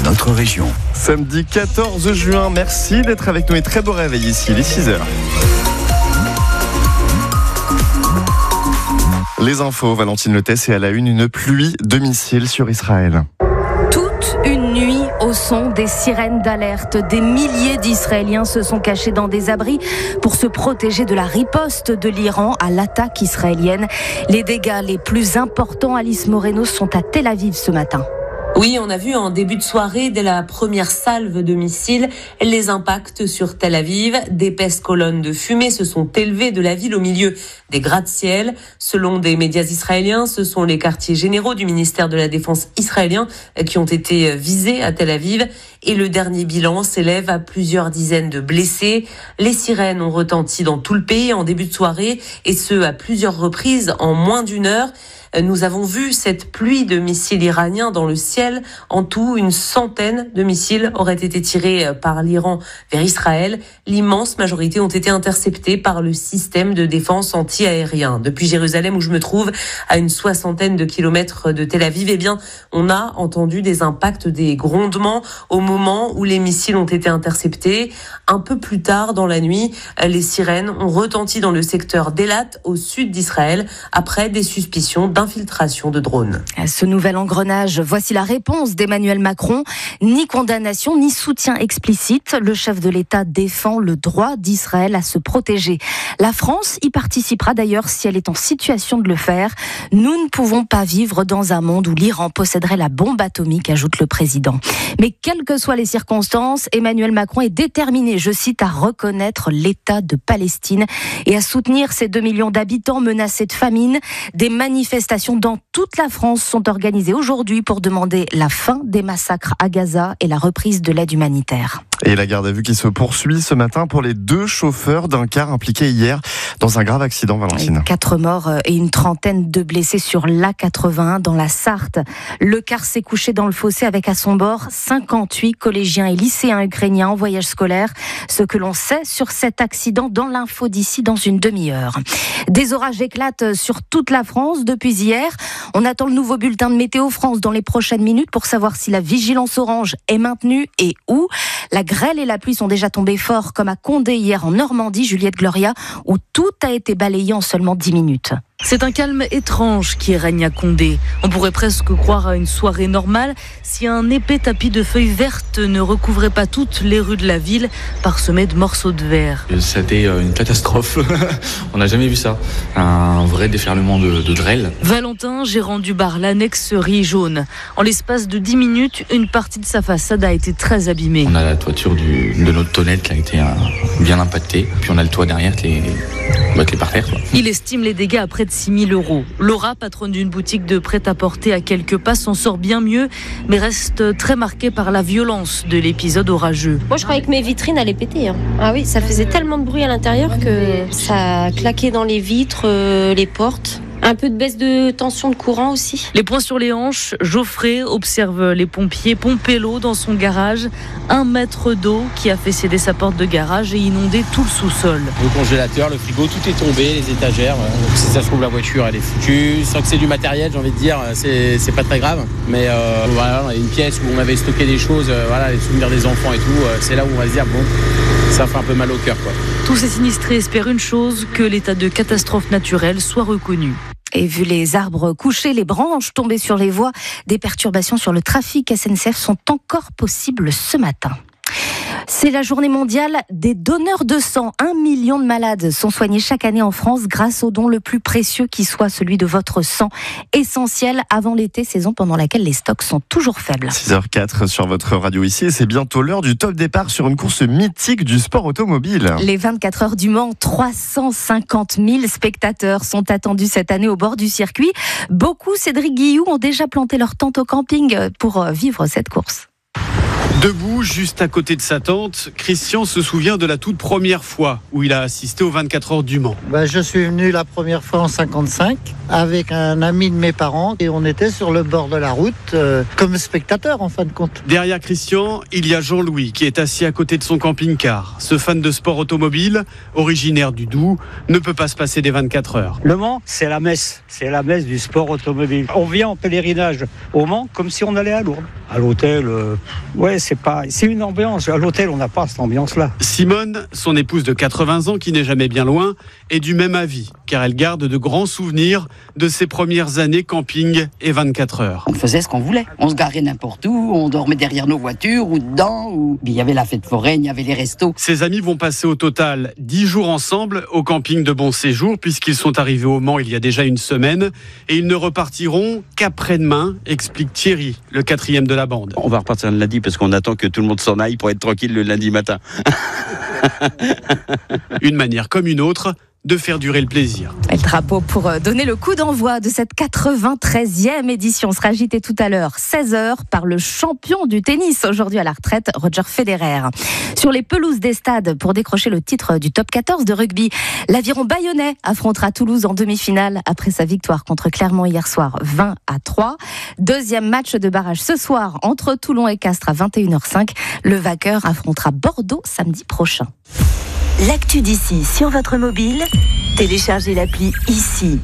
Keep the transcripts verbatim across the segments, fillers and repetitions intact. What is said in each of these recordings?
notre région. Samedi quatorze juin, merci d'être avec nous et très beau réveil ici, il est six heures. Les infos, Valentine Letès, et à la une, une pluie de missiles sur Israël. Toute une nuit au son des sirènes d'alerte. Des milliers d'Israéliens se sont cachés dans des abris pour se protéger de la riposte de l'Iran à l'attaque israélienne. Les dégâts les plus importants, Alice Moreno, sont à Tel Aviv ce matin. Oui, on a vu en début de soirée, dès la première salve de missiles, les impacts sur Tel Aviv. D'épaisses colonnes de fumée se sont élevées de la ville au milieu des gratte-ciel. Selon des médias israéliens, ce sont les quartiers généraux du ministère de la Défense israélien qui ont été visés à Tel Aviv. Et le dernier bilan s'élève à plusieurs dizaines de blessés. Les sirènes ont retenti dans tout le pays en début de soirée, et ce, à plusieurs reprises en moins d'une heure. Nous avons vu cette pluie de missiles iraniens dans le ciel. En tout, une centaine de missiles auraient été tirés par l'Iran vers Israël. L'immense majorité ont été interceptés par le système de défense anti-aérien. Depuis Jérusalem, où je me trouve, à une soixantaine de kilomètres de Tel Aviv, eh bien, on a entendu des impacts, des grondements au moment où les missiles ont été interceptés. Un peu plus tard dans la nuit, les sirènes ont retenti dans le secteur d'Elat, au sud d'Israël, après des suspicions d'infiltration de drones. Ce nouvel engrenage, voici la réponse d'Emmanuel Macron. Ni condamnation, ni soutien explicite. Le chef de l'État défend le droit d'Israël à se protéger. La France y participera d'ailleurs si elle est en situation de le faire. Nous ne pouvons pas vivre dans un monde où l'Iran posséderait la bombe atomique, ajoute le président. Mais quelles que soient les circonstances, Emmanuel Macron est déterminé, je cite, à reconnaître l'État de Palestine et à soutenir ces deux millions d'habitants menacés de famine. Des manifestations dans toute la France sont organisées aujourd'hui pour demander la fin des massacres à Gaza et la reprise de l'aide humanitaire. Et la garde à vue qui se poursuit ce matin pour les deux chauffeurs d'un car impliqué hier dans un grave accident, Valentine. Quatre morts et une trentaine de blessés sur l'A quatre-vingt-un dans la Sarthe. Le car s'est couché dans le fossé avec à son bord cinquante-huit collégiens et lycéens ukrainiens en voyage scolaire. Ce que l'on sait sur cet accident dans l'info d'ici dans une demi-heure. Des orages éclatent sur toute la France depuis hier. On attend le nouveau bulletin de Météo France dans les prochaines minutes pour savoir si la vigilance orange est maintenue et où. La grêle et la pluie sont déjà tombées fort, comme à Condé hier en Normandie, Juliette Gloria, où tout a été balayé en seulement dix minutes. C'est un calme étrange qui règne à Condé. On pourrait presque croire à une soirée normale si un épais tapis de feuilles vertes ne recouvrait pas toutes les rues de la ville, parsemées de morceaux de verre. C'était une catastrophe. On n'a jamais vu ça. Un vrai déferlement de, de grêle. Valentin, gérant du bar L'Annexe Riz Jaune. En l'espace de dix minutes, une partie de sa façade a été très abîmée. On a la toiture du, de notre tonnette qui a été bien impactée. Puis on a le toit derrière qui est, bah, qui est par terre. Quoi. Il estime les dégâts à près de six mille euros. Laura, patronne d'une boutique de prêt-à-porter à quelques pas, s'en sort bien mieux, mais reste très marquée par la violence de l'épisode orageux. Moi, je croyais que mes vitrines allaient péter. Hein. Ah oui, ça faisait tellement de bruit à l'intérieur que ça claquait dans les vitres, euh, les portes. Un peu de baisse de tension de courant aussi. Les poings sur les hanches, Geoffrey observe les pompiers pomper l'eau dans son garage. Un mètre d'eau qui a fait céder sa porte de garage et inondé tout le sous-sol. Le congélateur, le frigo, tout est tombé, les étagères. Donc si ça se trouve, la voiture, elle est foutue. Sans que c'est du matériel, j'ai envie de dire, c'est, c'est pas très grave. Mais euh, voilà, on a une pièce où on avait stocké des choses, euh, voilà, les souvenirs des enfants et tout. Euh, c'est là où on va se dire, bon, ça fait un peu mal au cœur, quoi. Tous ces sinistrés espèrent une chose, que l'état de catastrophe naturelle soit reconnu. Et vu les arbres couchés, les branches tombées sur les voies, des perturbations sur le trafic S N C F sont encore possibles ce matin. C'est la journée mondiale des donneurs de sang. Un million de malades sont soignés chaque année en France grâce au don le plus précieux qui soit celui de votre sang. Essentiel avant l'été, saison pendant laquelle les stocks sont toujours faibles. six heures quatre sur votre radio ici et c'est bientôt l'heure du top départ sur une course mythique du sport automobile. Les vingt-quatre heures du Mans, trois cent cinquante mille spectateurs sont attendus cette année au bord du circuit. Beaucoup, Cédric Guillou, ont déjà planté leur tente au camping pour vivre cette course. Debout, juste à côté de sa tante, Christian se souvient de la toute première fois où il a assisté aux vingt-quatre heures du Mans. Ben, je suis venu la première fois en cinquante-cinq avec un ami de mes parents et on était sur le bord de la route euh, comme spectateur en fin de compte. Derrière Christian, il y a Jean-Louis qui est assis à côté de son camping-car. Ce fan de sport automobile, originaire du Doubs, ne peut pas se passer des vingt-quatre heures. Le Mans, c'est la messe. C'est la messe du sport automobile. On vient en pèlerinage au Mans comme si on allait à Lourdes. À l'hôtel, euh, ouais, c'est pas, c'est une ambiance. À l'hôtel, on n'a pas cette ambiance-là. Simone, son épouse de quatre-vingts ans qui n'est jamais bien loin, est du même avis, car elle garde de grands souvenirs de ses premières années camping et vingt-quatre heures. On faisait ce qu'on voulait. On se garait n'importe où, on dormait derrière nos voitures ou dedans. Ou... Il y avait la fête foraine, il y avait les restos. Ses amis vont passer au total dix jours ensemble au camping de Bon Séjour, puisqu'ils sont arrivés au Mans il y a déjà une semaine, et ils ne repartiront qu'après-demain, explique Thierry, le quatrième de la bande. On va repartir le lundi parce qu'on attend que tout le monde s'en aille pour être tranquille le lundi matin. Une manière comme une autre de faire durer le plaisir. Et le drapeau pour donner le coup d'envoi de cette quatre-vingt-treizième édition sera agité tout à l'heure, seize heures, par le champion du tennis, aujourd'hui à la retraite, Roger Federer. Sur les pelouses des stades, pour décrocher le titre du top quatorze de rugby, l'Aviron Bayonnais affrontera Toulouse en demi-finale après sa victoire contre Clermont hier soir, vingt à trois. Deuxième match de barrage ce soir entre Toulon et Castres à vingt et une heures cinq. Le vainqueur affrontera Bordeaux samedi prochain. L'actu d'ici sur votre mobile, téléchargez l'appli ici.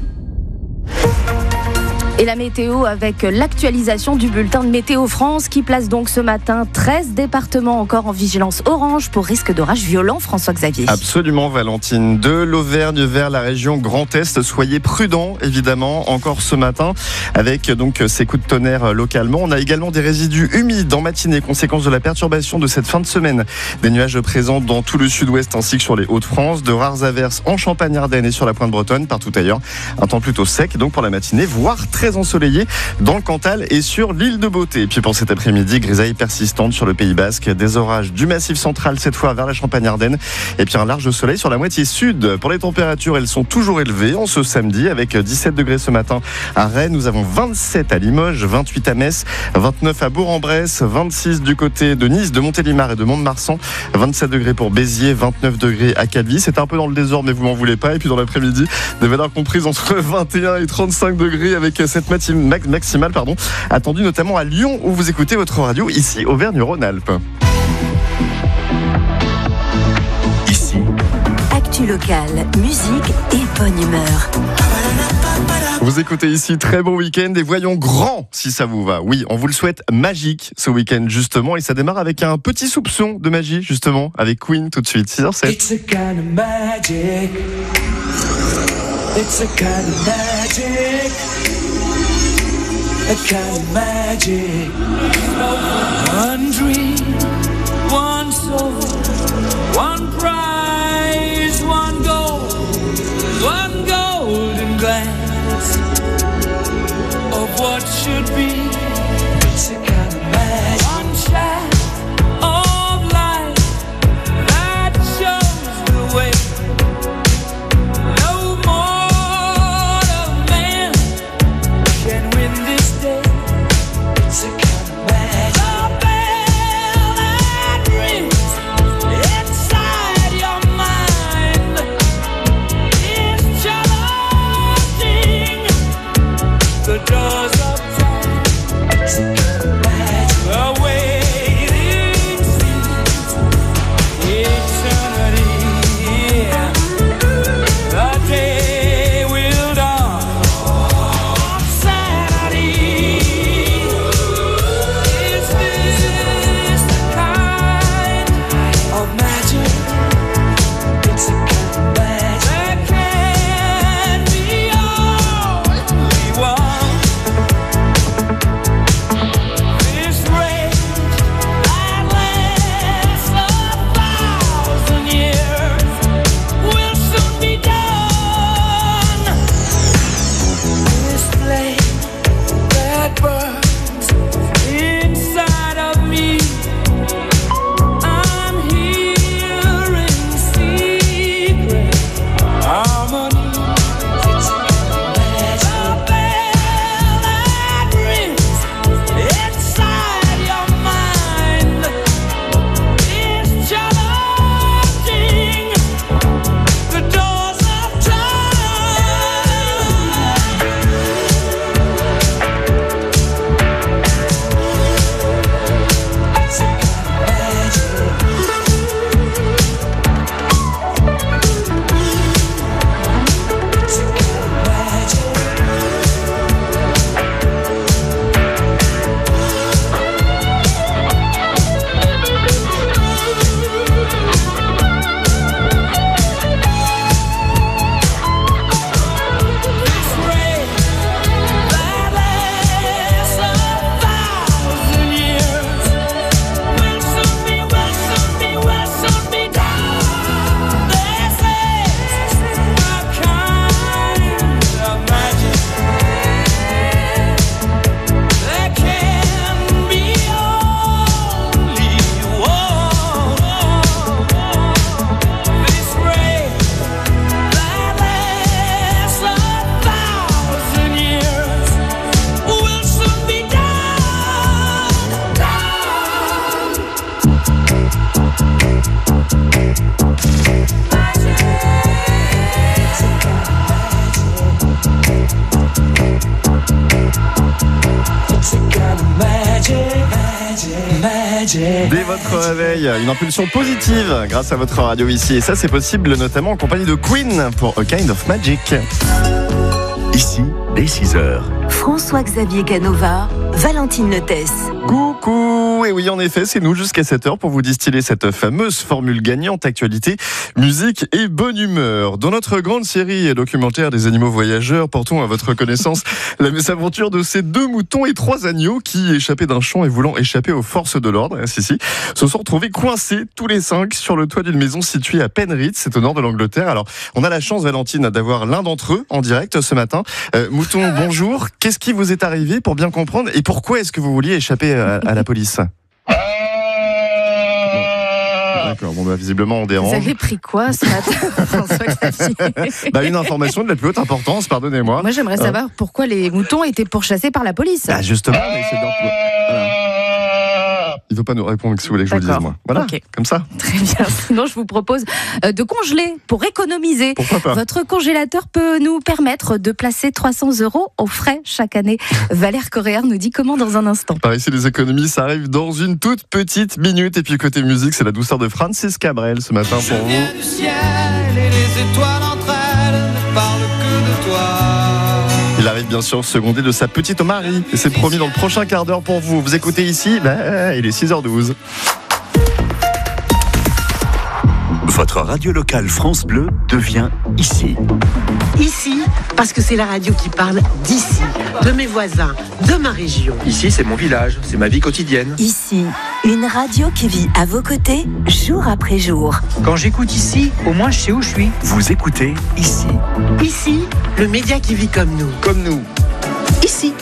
Et la météo avec l'actualisation du bulletin de Météo France qui place donc ce matin treize départements encore en vigilance orange pour risque d'orage violent, François-Xavier. Absolument Valentine, de l'Auvergne vers la région Grand Est, soyez prudents évidemment encore ce matin avec donc ces coups de tonnerre localement. On a également des résidus humides en matinée, conséquence de la perturbation de cette fin de semaine. Des nuages présents dans tout le sud-ouest ainsi que sur les Hauts-de-France, de rares averses en Champagne-Ardenne et sur la pointe bretonne, partout ailleurs. Un temps plutôt sec donc pour la matinée, voire très ensoleillé dans le Cantal et sur l'île de Beauté. Et puis pour cet après-midi, grisaille persistante sur le Pays Basque, des orages du Massif central cette fois vers la Champagne-Ardenne et puis un large soleil sur la moitié sud. Pour les températures, elles sont toujours élevées en ce samedi avec dix-sept degrés ce matin à Rennes, nous avons vingt-sept à Limoges, vingt-huit à Metz, vingt-neuf à Bourg-en-Bresse, vingt-six du côté de Nice, de Montélimar et de Mont-de-Marsan, vingt-sept degrés pour Béziers, vingt-neuf degrés à Calvi. C'est un peu dans le désordre mais vous m'en voulez pas. Et puis dans l'après-midi, des valeurs comprises entre vingt et un et trente-cinq degrés avec cette maximale pardon, attendue notamment à Lyon où vous écoutez votre radio ici Auvergne-Rhône-Alpes. Ici, actu locale, musique et bonne humeur. Vous écoutez ici, très bon week-end et voyons grand si ça vous va. Oui, on vous le souhaite magique ce week-end justement et ça démarre avec un petit soupçon de magie justement avec Queen tout de suite, six heures sept. It's a kind of magic. It's a kind of magic. A kind of magic. One dream, one soul, one prize, one goal, one golden glance of what should be. It's a kind of magic. One shot of light that shows the way. No mortal man can win this day. It's a kind of magic. Dès votre réveil, une impulsion positive grâce à votre radio ici. Et ça, c'est possible notamment en compagnie de Queen pour A Kind of Magic. Ici, dès six heures. François-Xavier Canova, Valentine Lotès. Coucou, et oui en effet c'est nous jusqu'à sept heures pour vous distiller cette fameuse formule gagnante, actualité, musique et bonne humeur. Dans notre grande série documentaire des animaux voyageurs, portons à votre connaissance la mésaventure de ces deux moutons et trois agneaux qui, échappés d'un champ et voulant échapper aux forces de l'ordre, si, si, se sont retrouvés coincés tous les cinq sur le toit d'une maison située à Penrith, c'est au nord de l'Angleterre. Alors on a la chance, Valentine, d'avoir l'un d'entre eux en direct ce matin. Euh, mouton, bonjour, qu'est-ce qui vous est arrivé pour bien comprendre et pourquoi est-ce que vous vouliez échapper à, à la police? Bon. D'accord, bon bah visiblement on dérange. Vous avez pris quoi ce matin, François-Xavier? Bah une information de la plus haute importance, pardonnez-moi. Moi j'aimerais euh. pourquoi pourquoi les moutons étaient pourchassés par la police. Bah justement, on a essayé de... voilà. Il ne veut pas nous répondre si vous voulez que je vous le dise, moi. Voilà, okay. Comme ça. Très bien. Sinon, je vous propose de congeler pour économiser. Pourquoi pas? Votre congélateur peut nous permettre de placer trois cents euros au frais chaque année. Valère Coréard nous dit comment dans un instant. Par ici, les économies, ça arrive dans une toute petite minute. Et puis côté musique, c'est la douceur de Francis Cabrel ce matin pour vous. Je viens du ciel et les étoiles entre elles ne parlent que de toi. Il arrive bien sûr secondé de sa petite Marie. Et c'est promis dans le prochain quart d'heure pour vous. Vous écoutez ici, bah, il est six heures douze. Votre radio locale France Bleu devient ici. Ici, parce que c'est la radio qui parle d'ici, de mes voisins, de ma région. Ici, c'est mon village, c'est ma vie quotidienne. Ici, une radio qui vit à vos côtés, jour après jour. Quand j'écoute ici, au moins je sais où je suis. Vous écoutez ici. Ici, le média qui vit comme nous. Comme nous. Ici.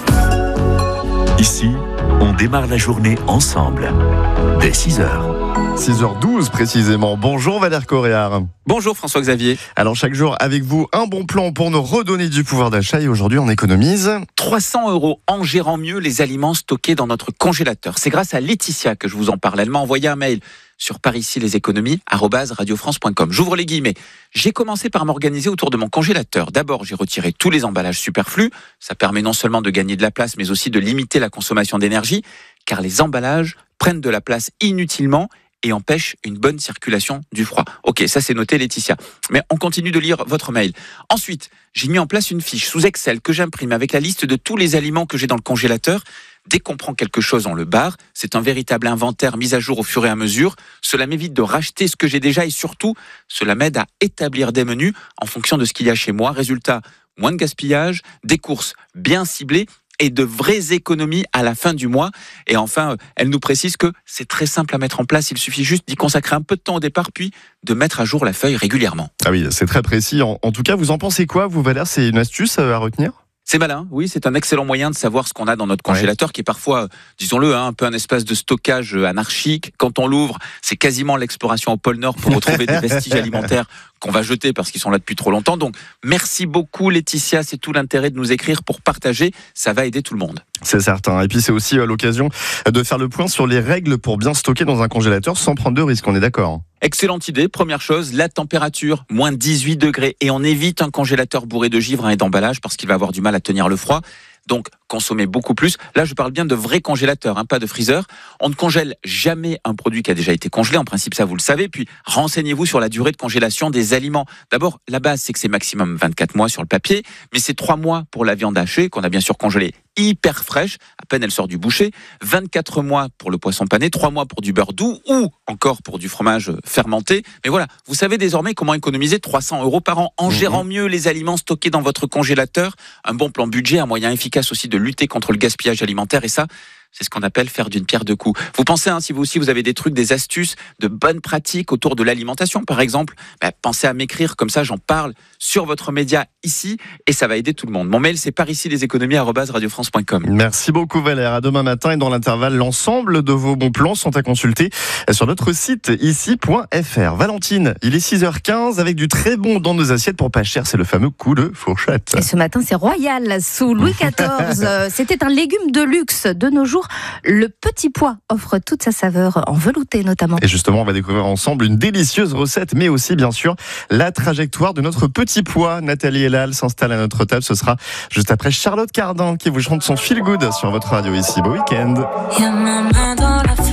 Ici, on démarre la journée ensemble. Dès six heures. six heures douze précisément. Bonjour Valère Coréard. Bonjour François-Xavier. Alors chaque jour avec vous, un bon plan pour nous redonner du pouvoir d'achat et aujourd'hui on économise trois cents euros en gérant mieux les aliments stockés dans notre congélateur. C'est grâce à Laetitia que je vous en parle. Elle m'a envoyé un mail sur par ici les économies arobase radio france point com. J'ouvre les guillemets. J'ai commencé par m'organiser autour de mon congélateur. D'abord, j'ai retiré tous les emballages superflus. Ça permet non seulement de gagner de la place, mais aussi de limiter la consommation d'énergie, car les emballages prennent de la place inutilement et empêche une bonne circulation du froid. Ok, ça c'est noté Laetitia. Mais on continue de lire votre mail. Ensuite, j'ai mis en place une fiche sous Excel que j'imprime avec la liste de tous les aliments que j'ai dans le congélateur. Dès qu'on prend quelque chose, on le barre. C'est un véritable inventaire mis à jour au fur et à mesure. Cela m'évite de racheter ce que j'ai déjà et surtout, cela m'aide à établir des menus en fonction de ce qu'il y a chez moi. Résultat, moins de gaspillage, des courses bien ciblées et de vraies économies à la fin du mois. Et enfin, elle nous précise que c'est très simple à mettre en place. Il suffit juste d'y consacrer un peu de temps au départ, puis de mettre à jour la feuille régulièrement. Ah oui, c'est très précis. En, en tout cas, vous en pensez quoi, vous, Valère? C'est une astuce à retenir? C'est malin, oui, c'est un excellent moyen de savoir ce qu'on a dans notre congélateur, ouais. Qui est parfois, disons-le, hein, un peu un espace de stockage anarchique. Quand on l'ouvre, c'est quasiment l'exploration au pôle Nord pour retrouver des vestiges alimentaires qu'on va jeter parce qu'ils sont là depuis trop longtemps. Donc, merci beaucoup Laetitia, c'est tout l'intérêt de nous écrire pour partager, ça va aider tout le monde. C'est certain. Et puis c'est aussi l'occasion de faire le point sur les règles pour bien stocker dans un congélateur sans prendre de risques, on est d'accord? Excellente idée. Première chose, la température, moins dix-huit degrés. Et on évite un congélateur bourré de givre et d'emballage parce qu'il va avoir du mal à tenir le froid. Donc, consommer beaucoup plus. Là, je parle bien de vrais congélateurs, hein, pas de freezer. On ne congèle jamais un produit qui a déjà été congelé. En principe, ça, vous le savez. Puis, renseignez-vous sur la durée de congélation des aliments. D'abord, la base, c'est que c'est maximum vingt-quatre mois sur le papier. Mais c'est trois mois pour la viande hachée, qu'on a bien sûr congelée hyper fraîche. À peine elle sort du boucher. vingt-quatre mois pour le poisson pané. trois mois pour du beurre doux ou encore pour du fromage fermenté. Mais voilà, vous savez désormais comment économiser trois cents euros par an en mmh. gérant mieux les aliments stockés dans votre congélateur. Un bon plan budget, un moyen efficace aussi de lutter contre le gaspillage alimentaire. Et ça, c'est ce qu'on appelle faire d'une pierre deux coups. Vous pensez, hein, si vous aussi vous avez des trucs, des astuces, de bonnes pratiques autour de l'alimentation, par exemple, bah, pensez à m'écrire, comme ça j'en parle sur votre média ici et ça va aider tout le monde. Mon mail c'est par ici les économies arobase radio france point com. Merci beaucoup Valère. À demain matin et dans l'intervalle, l'ensemble de vos bons plans sont à consulter sur notre site ici point f r. Valentine, il est six heures quinze avec du très bon dans nos assiettes pour pas cher, c'est le fameux coup de fourchette. Et ce matin c'est royal sous Louis quatorze. C'était un légume de luxe. De nos jours, le petit pois offre toute sa saveur en velouté notamment. Et justement, on va découvrir ensemble une délicieuse recette, mais aussi bien sûr la trajectoire de notre petit pois. Nathalie Elal s'installe à notre table. Ce sera juste après Charlotte Cardin qui vous chante son feel good sur votre radio ici. Beau week-end. Y'a ma main dans la fenêtre.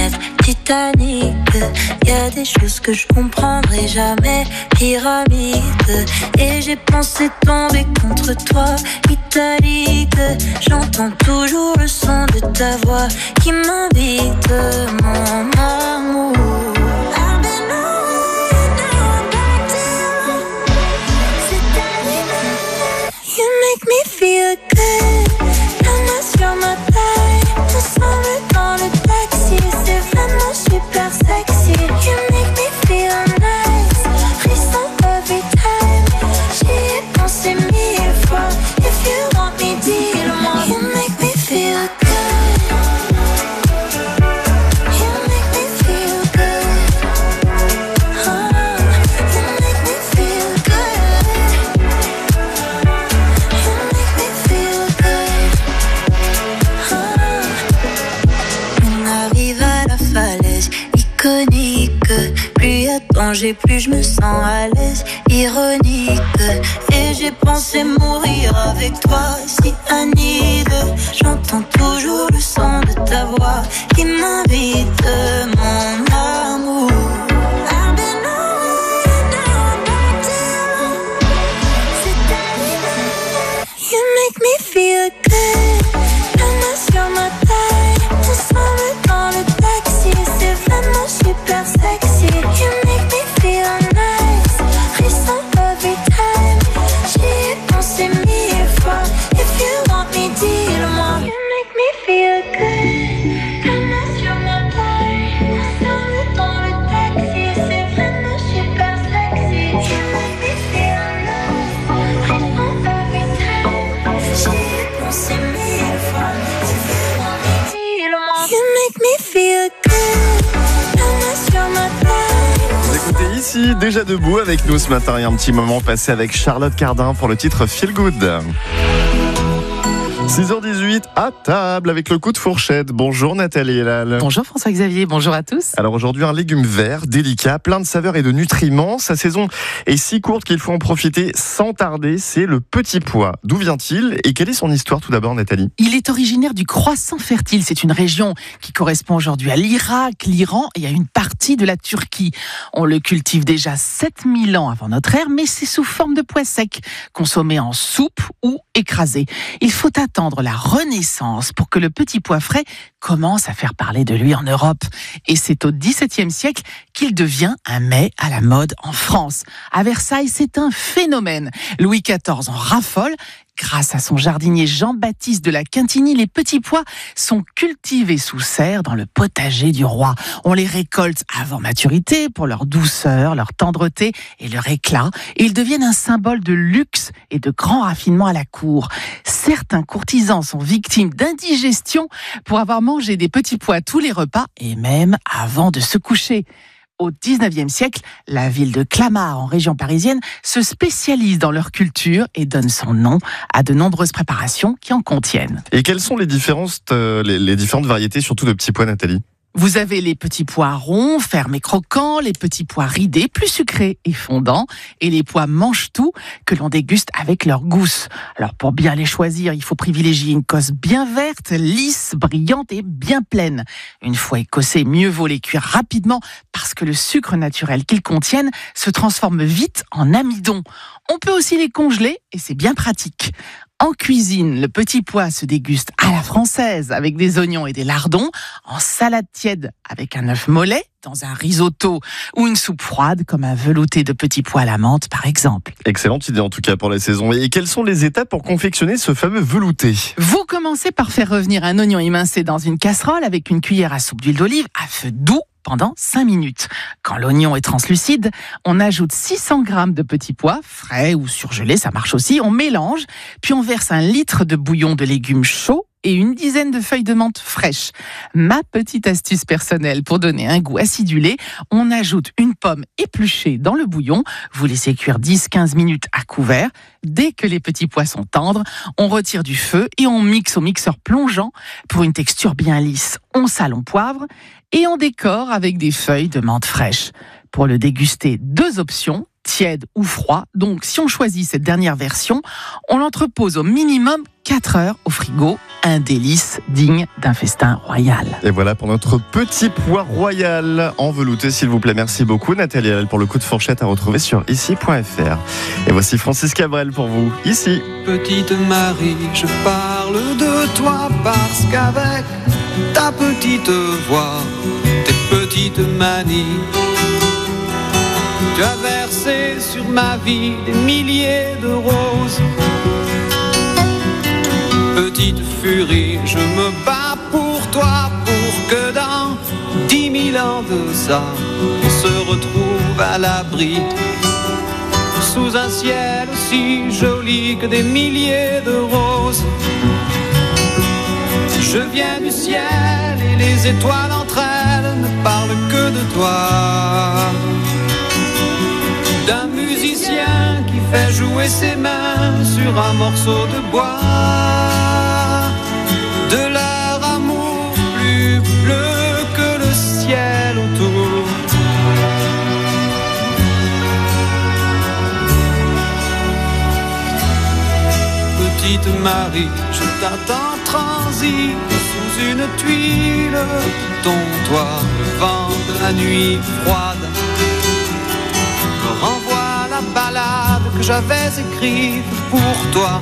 être Titanic. Y a des choses que je comprendrai jamais. Pyramide. Et j'ai pensé tomber contre toi, italique. J'entends toujours le son de ta voix qui m'invite, mon amour. You make me feel good. La main sur ma taille, ensemble dans le taxi, c'est vraiment super sexy. You make me feel nice, frisson every time. J'y ai pensé mille fois. If you want me, dis-le-moi. You make me feel good. You make me feel good. Oh, you make me feel good. Iconique, plus y a danger, plus je me sens à l'aise. Ironique, et j'ai pensé mourir avec toi, si Anide. J'entends toujours le son de ta voix qui m'invite, mon amour. You make me feel good. La main sur ma taille, ensemble dans le taxi, c'est vraiment super sexy. You make me feel nice, frisson every time. J'y ai pensé mille fois. If you want me, dis-le-moi. You make me feel good. La main sur ma taille, ensemble dans le taxi, c'est vraiment super sexy. You make me feel nice, frisson every time. J'y ai pensé mille fois. If you want me, dis-le-moi. You make me feel good. La main sur ma taille. Vous écoutez ici, déjà debout avec nous ce matin et un petit moment passé avec Charlotte Cardin pour le titre Feel Good. six heures dix-huit, à table avec le coup de fourchette. Bonjour Nathalie Elal. Bonjour François-Xavier, bonjour à tous. Alors aujourd'hui un légume vert, délicat, plein de saveurs et de nutriments. Sa saison est si courte qu'il faut en profiter sans tarder, c'est le petit pois. D'où vient-il et quelle est son histoire tout d'abord Nathalie? Il est originaire du Croissant fertile, c'est une région qui correspond aujourd'hui à l'Irak, l'Iran et à une partie de la Turquie. On le cultive déjà sept mille ans avant notre ère, mais c'est sous forme de pois sec, consommé en soupe ou écrasé. Il faut attendre la Renaissance pour que le petit pois frais commence à faire parler de lui en Europe. Et c'est au dix-septième siècle qu'il devient un mets à la mode en France. À Versailles, c'est un phénomène. Louis quatorze en raffole. Grâce à son jardinier Jean-Baptiste de la Quintigny, les petits pois sont cultivés sous serre dans le potager du roi. On les récolte avant maturité pour leur douceur, leur tendreté et leur éclat. Et ils deviennent un symbole de luxe et de grand raffinement à la cour. Certains courtisans sont victimes d'indigestion pour avoir mangé des petits pois tous les repas et même avant de se coucher. Au dix-neuvième siècle, la ville de Clamart, en région parisienne, se spécialise dans leur culture et donne son nom à de nombreuses préparations qui en contiennent. Et quelles sont les différences, euh, les, les différentes variétés, surtout de petits pois, Nathalie ? Vous avez les petits pois ronds, fermes et croquants, les petits pois ridés, plus sucrés et fondants, et les pois mange-tout que l'on déguste avec leur gousse. Alors pour bien les choisir, il faut privilégier une cosse bien verte, lisse, brillante et bien pleine. Une fois écossés, mieux vaut les cuire rapidement parce que le sucre naturel qu'ils contiennent se transforme vite en amidon. On peut aussi les congeler et c'est bien pratique. En cuisine, le petit pois se déguste à la française avec des oignons et des lardons, en salade tiède avec un œuf mollet, dans un risotto ou une soupe froide comme un velouté de petits pois à la menthe par exemple. Excellente idée en tout cas pour la saison. Et quelles sont les étapes pour confectionner ce fameux velouté ? Vous commencez par faire revenir un oignon émincé dans une casserole avec une cuillère à soupe d'huile d'olive à feu doux pendant cinq minutes. Quand l'oignon est translucide, on ajoute six cents grammes de petits pois, frais ou surgelés, ça marche aussi, on mélange, puis on verse un litre de bouillon de légumes chauds et une dizaine de feuilles de menthe fraîches. Ma petite astuce personnelle pour donner un goût acidulé, on ajoute une pomme épluchée dans le bouillon, vous laissez cuire dix à quinze minutes à couvert. Dès que les petits pois sont tendres, on retire du feu et on mixe au mixeur plongeant pour une texture bien lisse. On sale, on poivre et on décore avec des feuilles de menthe fraîche. Pour le déguster, deux options, tiède ou froid. Donc, si on choisit cette dernière version, on l'entrepose au minimum quatre heures au frigo. Un délice digne d'un festin royal. Et voilà pour notre petit pois royal en velouté, s'il vous plaît. Merci beaucoup, Nathalie Hallel, pour le coup de fourchette à retrouver sur ici point f r. Et voici Francis Cabrel pour vous, ici. Petite Marie, je parle de toi parce qu'avec ta petite voix, tes petites manies, tu as versé sur ma vie des milliers de roses. Petite furie, je me bats pour toi, pour que dans dix mille ans de ça, on se retrouve à l'abri, sous un ciel aussi joli que des milliers de roses. Je viens du ciel et les étoiles entre elles ne parlent que de toi. D'un musicien qui fait jouer ses mains sur un morceau de bois. De leur amour plus bleu que le ciel autour. Petite Marie, je t'attends transi sous une tuile de ton toit. Le vent de la nuit froide me renvoie la ballade que j'avais écrite pour toi.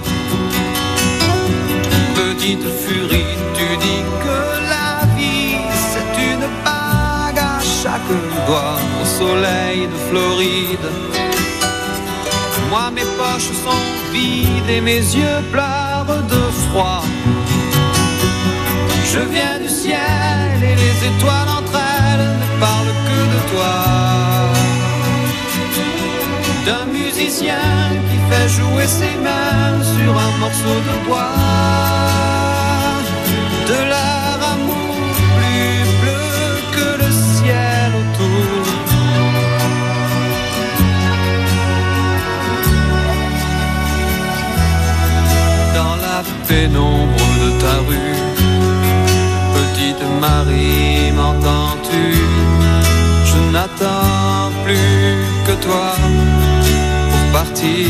Petite furie, tu dis que la vie c'est une bague à chaque doigt au soleil de Floride. Moi mes poches sont vides et mes yeux pleurent de froid. Je viens du ciel et les étoiles entre elles ne parlent que de toi. D'un musicien qui fait jouer ses mains sur un morceau de bois. De leur amour plus bleu que le ciel autour. Dans la pénombre de ta rue, petite Marie, m'entends-tu? Je n'attends plus que toi pour partir.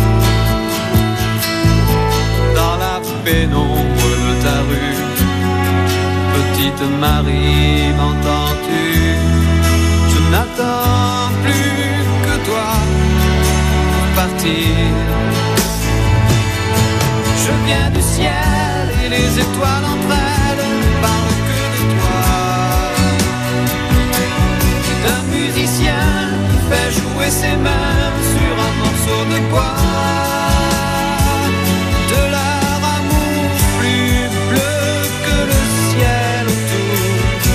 Dans la pénombre de ta rue, petite Marie, m'entends-tu? Je n'attends plus que toi pour partir. Je viens du ciel et les étoiles entre elles ne parlent que de toi. D'un musicien qui fait jouer ses mains sur un morceau de bois. De leur amour plus bleu que le ciel autour.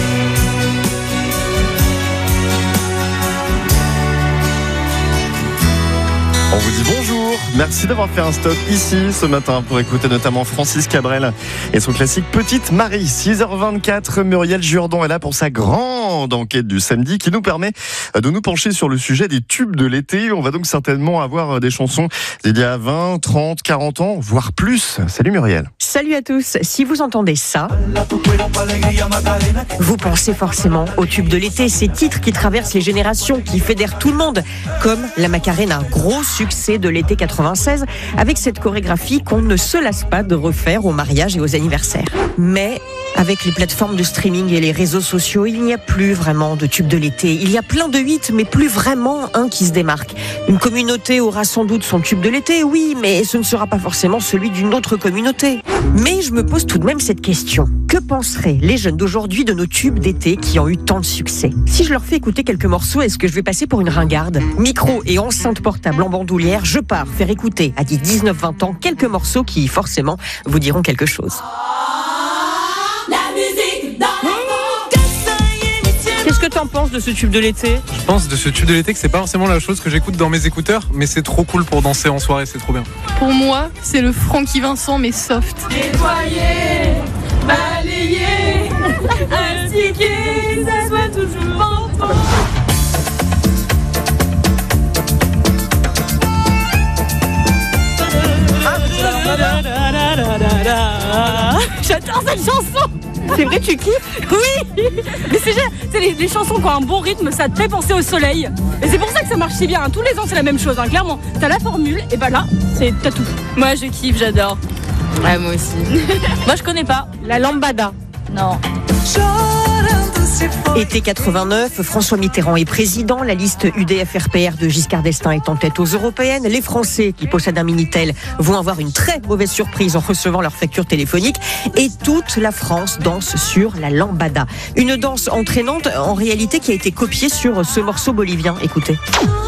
On vous dit bonjour. Merci d'avoir fait un stop ici ce matin pour écouter notamment Francis Cabrel et son classique Petite Marie. six heures vingt-quatre, Muriel Jourdan est là pour sa grande enquête du samedi qui nous permet de nous pencher sur le sujet des tubes de l'été. On va donc certainement avoir des chansons d'il y a vingt, trente, quarante ans, voire plus. Salut Muriel. Salut à tous. Si vous entendez ça, vous pensez forcément aux tubes de l'été, ces titres qui traversent les générations, qui fédèrent tout le monde, comme la Macarena, gros succès de l'été quatre-vingt-seize, avec cette chorégraphie qu'on ne se lasse pas de refaire aux mariages et aux anniversaires. Mais avec les plateformes de streaming et les réseaux sociaux, il n'y a plus vraiment de tubes de l'été. Il y a plein de hits, mais plus vraiment un qui se démarque. Une communauté aura sans doute son tube de l'été, oui, mais ce ne sera pas forcément celui d'une autre communauté. Mais je me pose tout de même cette question. Que penseraient les jeunes d'aujourd'hui de nos tubes d'été qui ont eu tant de succès? Si je leur fais écouter quelques morceaux, est-ce que je vais passer pour une ringarde? Micro et enceinte portable en bandoulière, je pars faire écouter à des dix-neuf vingt ans quelques morceaux qui, forcément, vous diront quelque chose. Qu'est-ce que t'en penses de ce tube de l'été? Je pense de ce tube de l'été que c'est pas forcément la chose que j'écoute dans mes écouteurs, mais c'est trop cool pour danser en soirée, c'est trop bien. Pour moi, c'est le Francky Vincent, mais soft. Nettoyer, balayer, indiquer, ça soit toujours en J'adore cette chanson. C'est vrai, tu kiffes? Oui. Mais c'est génial. C'est les, les chansons qui ont un bon rythme, ça te fait penser au soleil. Et c'est pour ça que ça marche si bien. Hein. Tous les ans, c'est la même chose. Hein. Clairement, t'as la formule, et bah là, c'est t'as tout. Moi, je kiffe, j'adore. Ouais, moi aussi. Moi, je connais pas. La lambada. Non. Été quatre-vingt-neuf, François Mitterrand est président. La liste U D F R P R de Giscard d'Estaing est en tête aux européennes. Les Français qui possèdent un Minitel vont avoir une très mauvaise surprise en recevant leur facture téléphonique. Et toute la France danse sur la lambada. Une danse entraînante, en réalité, qui a été copiée sur ce morceau bolivien. Écoutez.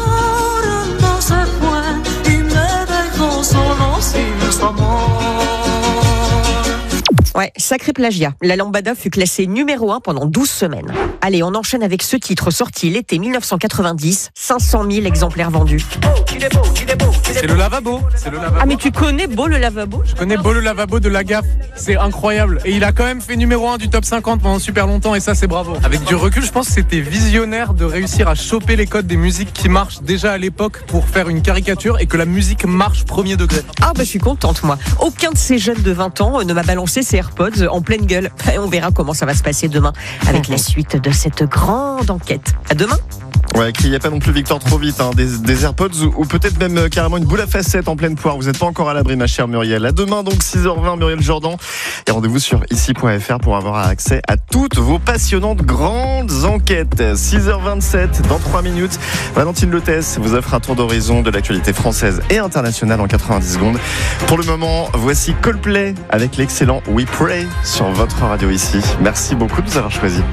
Ouais, sacré plagiat. La lambada fut classée numéro un pendant douze semaines. Allez, on enchaîne avec ce titre sorti l'été mille neuf cent quatre-vingt-dix, cinq cent mille exemplaires vendus. C'est le lavabo. C'est le lavabo. Ah mais tu connais Beau le lavabo? Je connais Beau le lavabo de la gaffe. C'est incroyable. Et il a quand même fait numéro un du top cinquante pendant super longtemps et ça c'est bravo. Avec du recul, je pense que c'était visionnaire de réussir à choper les codes des musiques qui marchent déjà à l'époque pour faire une caricature et que la musique marche premier degré. Ah bah je suis contente moi. Aucun de ces jeunes de vingt ans ne m'a balancé ses AirPods en pleine gueule. Et on verra comment ça va se passer demain avec la suite de cette grande enquête. À demain. Ouais, criez pas non plus Victor trop vite, hein. des, des AirPods ou, ou peut-être même euh, carrément une boule à facettes en pleine poire. Vous n'êtes pas encore à l'abri, ma chère Muriel. À demain donc six heures vingt, Muriel Jordan. Et rendez-vous sur ici point f r pour avoir accès à toutes vos passionnantes grandes enquêtes. six heures vingt-sept, dans trois minutes, Valentine Lethès vous offre un tour d'horizon de l'actualité française et internationale en quatre-vingt-dix secondes. Pour le moment, voici Coldplay avec l'excellent We Pray sur votre radio ici. Merci beaucoup de nous avoir choisis.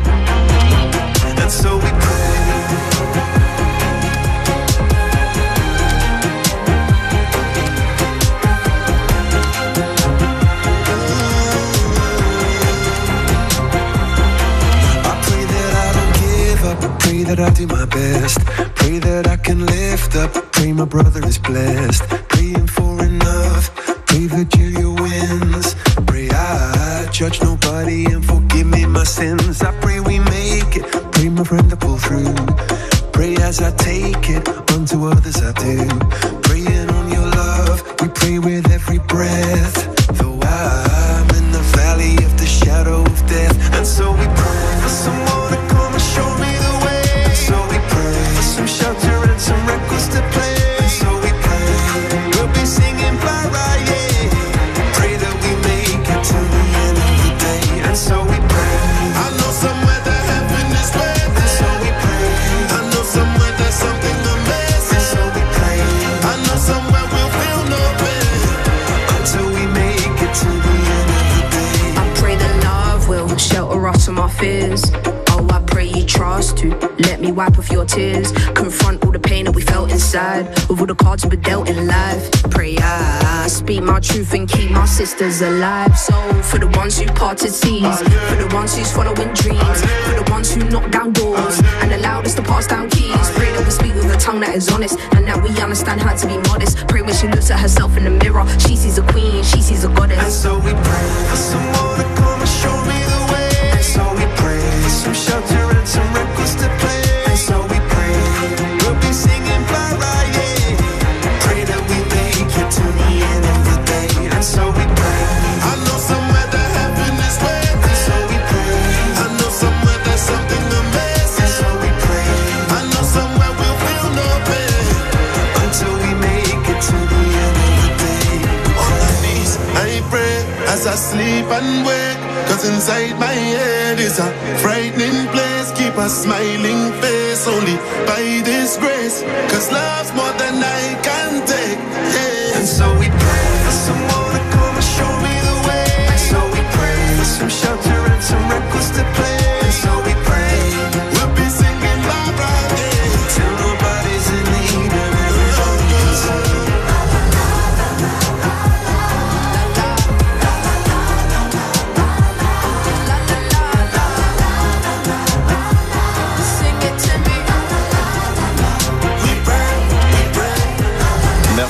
Pray that I do my best. Pray that I can lift up. Pray my brother is blessed. Praying for enough. Pray Virginia wins. Pray I judge nobody and forgive me my sins. I pray we make it. Pray my friend to pull through. Pray as I take it. Unto others I do. Praying on your love. We pray with every breath. Though I'm in the valley of the shadow of death. And so we pray for someone to come and show me the way. So we pray for some shelter and some records to play. So we pray we'll be singing para, yeah. Pray that we make it to the end of the day. And so we pray. I know somewhere that heaven is waiting. And so we pray. I know somewhere there's something amazing. So we pray. I know somewhere we'll feel no pain until we make it to the end of the day. I pray that love will shelter us from our fears. I pray you trust to let me wipe off your tears. Confront all the pain that we felt inside with all the cards we've been dealt in life. Pray I speak my truth and keep my sisters alive. So for the ones who parted seas, for the ones who's following dreams, for the ones who knock down doors and allowed us to pass down keys. Pray that we speak with a tongue that is honest and that we understand how to be modest. Pray when she looks at herself in the mirror, she sees a queen, she sees a goddess. And so we pray for someone to come and show me the way. And so we pray for some shelter and some records to play. And so we pray we'll be singing para, yeah. Pray that we make it to the end of the day. And so we pray. I know somewhere that heaven is waiting. And so we pray. I know somewhere there's something amazing. And so we pray. I know somewhere we'll feel no pain until we make it to the end of the day. On my knees, I pray as I sleep and wake. Cause inside my head is a frightening place. Keep a smiling face only by this grace. Cause love's more than I can take, yeah. And so we pray for someone to come and show me the way. And so we pray for some shelter and some records to play. And so we pray we'll be singing bye bye, yeah. Till nobody's in need of everything.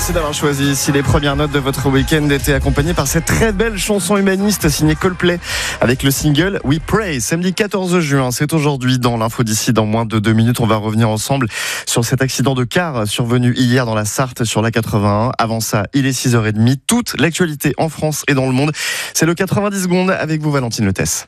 Merci d'avoir choisi ici les premières notes de votre week-end étaient accompagnées par cette très belle chanson humaniste signée Coldplay avec le single We Pray. Samedi quatorze juin, c'est aujourd'hui dans l'info d'ici. Dans moins de deux minutes, on va revenir ensemble sur cet accident de car survenu hier dans la Sarthe sur la quatre-vingt-un. Avant ça, il est six heures trente. Toute l'actualité en France et dans le monde, c'est le quatre-vingt-dix secondes avec vous, Valentine Letès.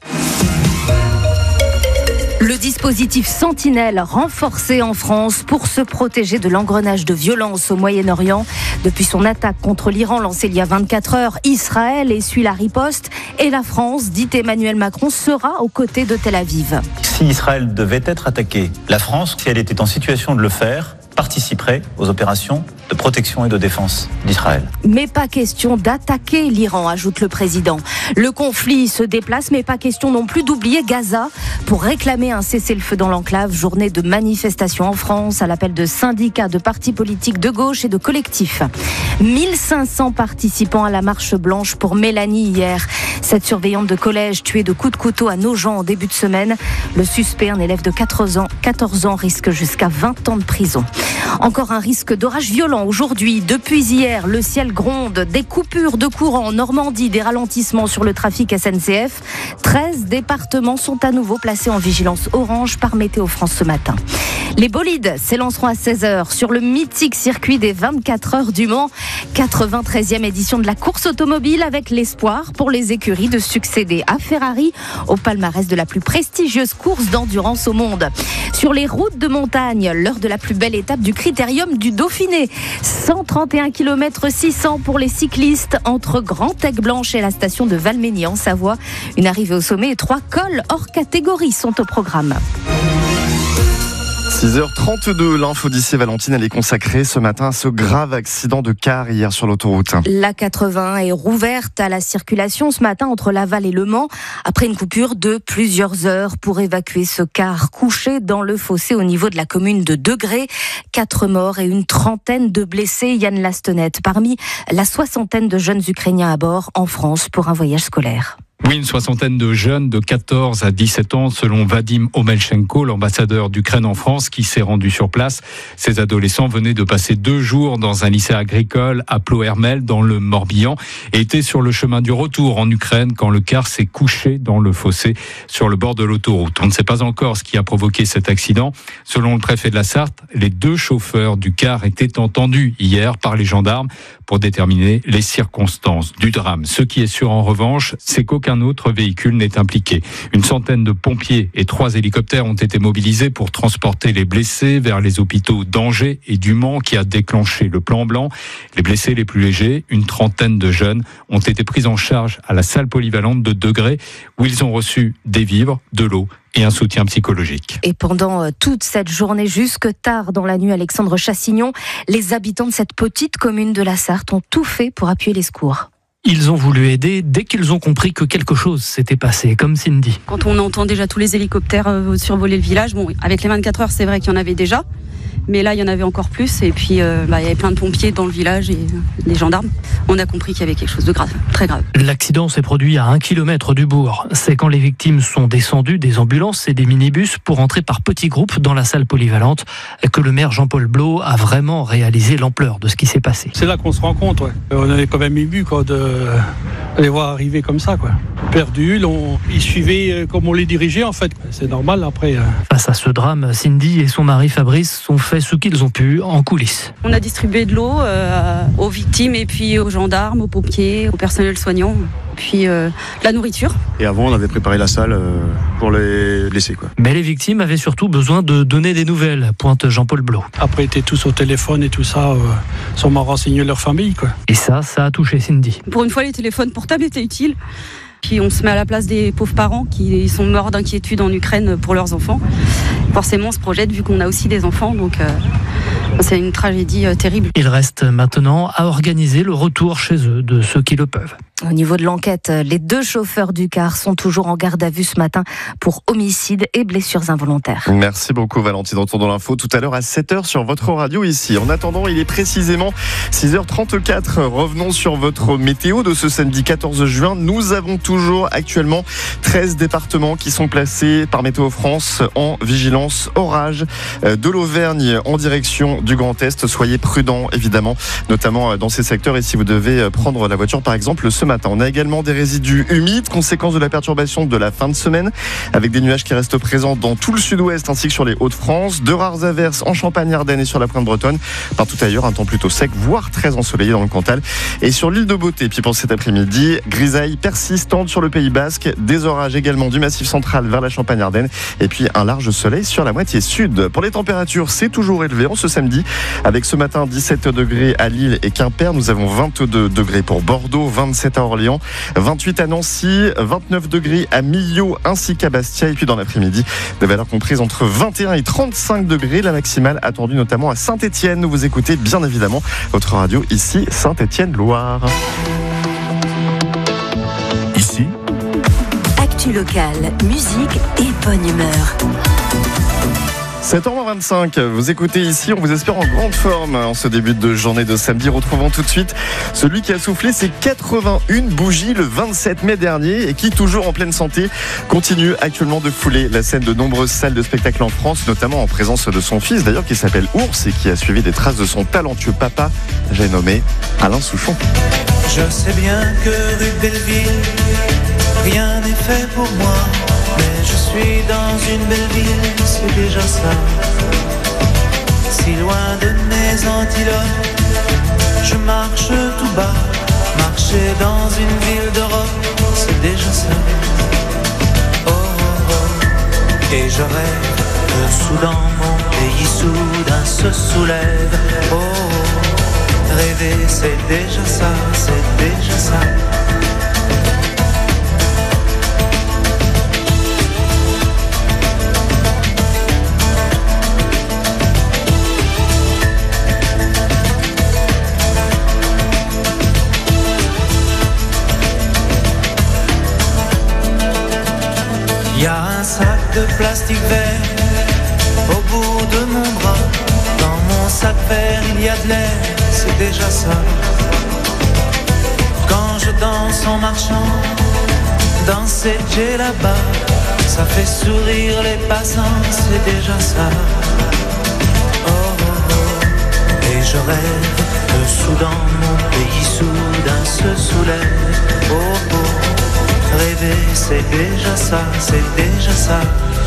Le dispositif Sentinelle renforcé en France pour se protéger de l'engrenage de violence au Moyen-Orient. Depuis son attaque contre l'Iran lancée il y a vingt-quatre heures, Israël essuie la riposte et la France, dit Emmanuel Macron, sera aux côtés de Tel Aviv. Si Israël devait être attaqué, la France, si elle était en situation de le faire, participerait aux opérations de protection et de défense d'Israël. Mais pas question d'attaquer l'Iran, ajoute le président. Le conflit se déplace, mais pas question non plus d'oublier Gaza pour réclamer un cessez-le-feu dans l'enclave. Journée de manifestation en France à l'appel de syndicats, de partis politiques de gauche et de collectifs. mille cinq cents participants à la marche blanche pour Mélanie hier. Cette surveillante de collège tuée de coups de couteau à Nogent en début de semaine. Le suspect, un élève de quatorze ans, quatorze ans, risque jusqu'à vingt ans de prison. Encore un risque d'orage violent aujourd'hui. Depuis hier, le ciel gronde. Des coupures de courant en Normandie, des ralentissements sur le trafic S N C F. treize départements sont à nouveau placés en vigilance orange par Météo France ce matin. Les bolides s'élanceront à seize heures sur le mythique circuit des vingt-quatre heures du Mans. quatre-vingt-treizième édition de la course automobile avec l'espoir pour les écuries de succéder à Ferrari au palmarès de la plus prestigieuse course d'endurance au monde. Sur les routes de montagne, l'heure de la plus belle étape du Critérium du Dauphiné. cent trente et un kilomètres six cents pour les cyclistes entre Grand-Aigues-Blanche et la station de Valménier en Savoie. Une arrivée au sommet et trois cols hors catégorie sont au programme. six heures trente-deux, l'info d'ici, Valentine, elle est consacrée ce matin à ce grave accident de car hier sur l'autoroute. La quatre-vingts est rouverte à la circulation ce matin entre Laval et Le Mans après une coupure de plusieurs heures pour évacuer ce car couché dans le fossé au niveau de la commune de Degré. Quatre morts et une trentaine de blessés, Yann Lastenette, parmi la soixantaine de jeunes Ukrainiens à bord en France pour un voyage scolaire. Oui, une soixantaine de jeunes de quatorze à dix-sept ans, selon Vadim Omelchenko, l'ambassadeur d'Ukraine en France, qui s'est rendu sur place. Ces adolescents venaient de passer deux jours dans un lycée agricole à Plohermel, dans le Morbihan, et étaient sur le chemin du retour en Ukraine quand le car s'est couché dans le fossé sur le bord de l'autoroute. On ne sait pas encore ce qui a provoqué cet accident. Selon le préfet de la Sarthe, les deux chauffeurs du car étaient entendus hier par les gendarmes pour déterminer les circonstances du drame. Ce qui est sûr en revanche, c'est qu'aucun un autre véhicule n'est impliqué. Une centaine de pompiers et trois hélicoptères ont été mobilisés pour transporter les blessés vers les hôpitaux d'Angers et du Mans qui a déclenché le plan blanc. Les blessés les plus légers, une trentaine de jeunes, ont été pris en charge à la salle polyvalente de Degré où ils ont reçu des vivres, de l'eau et un soutien psychologique. Et pendant toute cette journée, jusque tard dans la nuit, Alexandre Chassignon, les habitants de cette petite commune de la Sarthe ont tout fait pour appuyer les secours. Ils ont voulu aider dès qu'ils ont compris que quelque chose s'était passé, comme Cindy. Quand on entend déjà tous les hélicoptères survoler le village, bon, avec les vingt-quatre heures, c'est vrai qu'il y en avait déjà. Mais là, il y en avait encore plus. Et puis, euh, bah, il y avait plein de pompiers dans le village et les gendarmes. On a compris qu'il y avait quelque chose de grave, très grave. L'accident s'est produit à un kilomètre du bourg. C'est quand les victimes sont descendues des ambulances et des minibus pour entrer par petits groupes dans la salle polyvalente que le maire Jean-Paul Blot a vraiment réalisé l'ampleur de ce qui s'est passé. C'est là qu'on se rend compte, ouais. On avait quand même ému quoi, de les voir arriver comme ça, quoi. Perdus, on... ils suivaient comme on les dirigeait, en fait. C'est normal, après. Face à ce drame, Cindy et son mari Fabrice sont fait ce qu'ils ont pu en coulisses. On a distribué de l'eau euh, aux victimes et puis aux gendarmes, aux pompiers, au personnel soignant, puis euh, la nourriture. Et avant, on avait préparé la salle euh, pour les blessés, quoi. Mais les victimes avaient surtout besoin de donner des nouvelles, pointe Jean-Paul Blot. Après, ils étaient tous au téléphone et tout ça, euh, sans m'en renseigner leur famille, quoi. Et ça, ça a touché Cindy. Pour une fois, les téléphones portables étaient utiles. Puis on se met à la place des pauvres parents qui sont morts d'inquiétude en Ukraine pour leurs enfants. Forcément, on se projette vu qu'on a aussi des enfants, donc euh, c'est une tragédie euh, terrible. Il reste maintenant à organiser le retour chez eux de ceux qui le peuvent. Au niveau de l'enquête, les deux chauffeurs du car sont toujours en garde à vue ce matin pour homicide et blessures involontaires. Merci beaucoup Valentine. Retour dans l'info tout à l'heure à sept heures sur votre radio ici. En attendant, il est précisément six heures trente-quatre. Revenons sur votre météo de ce samedi quatorze juin. Nous avons toujours actuellement treize départements qui sont placés par Météo France en vigilance orage. De l'Auvergne en direction du Grand Est. Soyez prudents évidemment, notamment dans ces secteurs et si vous devez prendre la voiture par exemple ce matin. On a également des résidus humides, conséquence de la perturbation de la fin de semaine, avec des nuages qui restent présents dans tout le sud-ouest ainsi que sur les Hauts-de-France. De rares averses en Champagne-Ardenne et sur la pointe bretonne. Partout ailleurs, un temps plutôt sec, voire très ensoleillé dans le Cantal. Et sur l'île de Beauté, puis pour cet après-midi, grisaille persistante sur le Pays Basque, des orages également du Massif central vers la Champagne-Ardenne, et puis un large soleil sur la moitié sud. Pour les températures, c'est toujours élevé en ce samedi, avec ce matin dix-sept degrés à Lille et Quimper. Nous avons vingt-deux degrés pour Bordeaux, vingt-sept à Orléans, vingt-huit à Nancy, vingt-neuf degrés à Millau ainsi qu'à Bastia. Et puis dans l'après-midi, des valeurs comprises entre vingt et un et trente-cinq degrés. La maximale attendue notamment à Saint-Étienne. Vous écoutez bien évidemment votre radio ici, Saint-Étienne-Loire. Ici, actu locale, musique et bonne humeur. sept heures vingt-cinq, vous écoutez ici, on vous espère en grande forme en ce début de journée de samedi. Retrouvons tout de suite celui qui a soufflé ses quatre-vingt-une bougies le vingt-sept mai dernier et qui, toujours en pleine santé, continue actuellement de fouler la scène de nombreuses salles de spectacle en France, notamment en présence de son fils d'ailleurs qui s'appelle Ours et qui a suivi des traces de son talentueux papa, j'ai nommé Alain Souchon. Je sais bien que rue Belleville, rien n'est fait pour moi. Mais je suis dans une belle ville, c'est déjà ça. Si loin de mes antilopes, je marche tout bas. Marcher dans une ville d'Europe, c'est déjà ça. Oh, oh, oh. Et je rêve que soudain mon pays soudain se soulève. Oh, oh. Rêver c'est déjà ça, c'est déjà ça. Y a un sac de plastique vert au bout de mon bras. Dans mon sac vert il y a de l'air, c'est déjà ça. Quand je danse en marchant dans ces jets là-bas, ça fait sourire les passants, c'est déjà ça. Oh, oh, oh. Et je rêve que soudain mon pays soudain se soulève. Oh, oh. Rêver, c'est déjà ça, c'est déjà ça.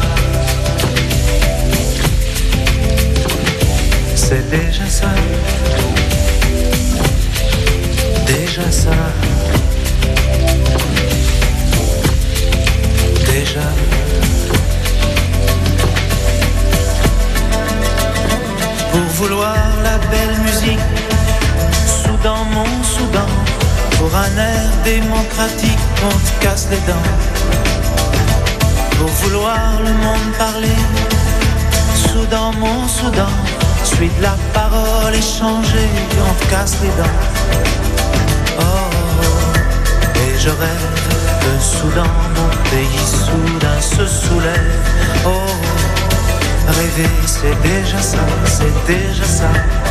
C'est déjà ça. Déjà ça. Déjà. Pour vouloir la belle musique, soudain mon soudain. Pour un air démocratique, on te casse les dents. Pour vouloir le monde parler, soudain mon soudain. Suite de la parole échangée, on te casse les dents. Oh, oh, oh. Et je rêve que soudain mon pays soudain se soulève. Oh, oh. Rêver c'est déjà ça, c'est déjà ça.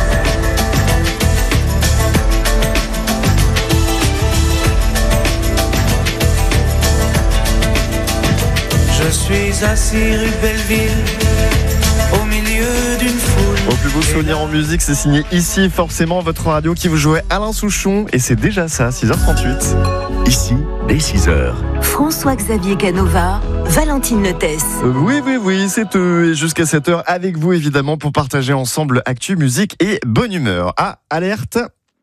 Je suis assis rue Belleville, au milieu d'une foule. Au plus beau souvenir en musique, c'est signé ici, forcément, votre radio qui vous jouait Alain Souchon. Et c'est déjà ça, six heures trente-huit. Ici, dès six heures. François-Xavier Canova, Valentine Lotès. Oui, oui, oui, c'est eux. Et jusqu'à sept heures avec vous, évidemment, pour partager ensemble actu, musique et bonne humeur. Ah, alerte.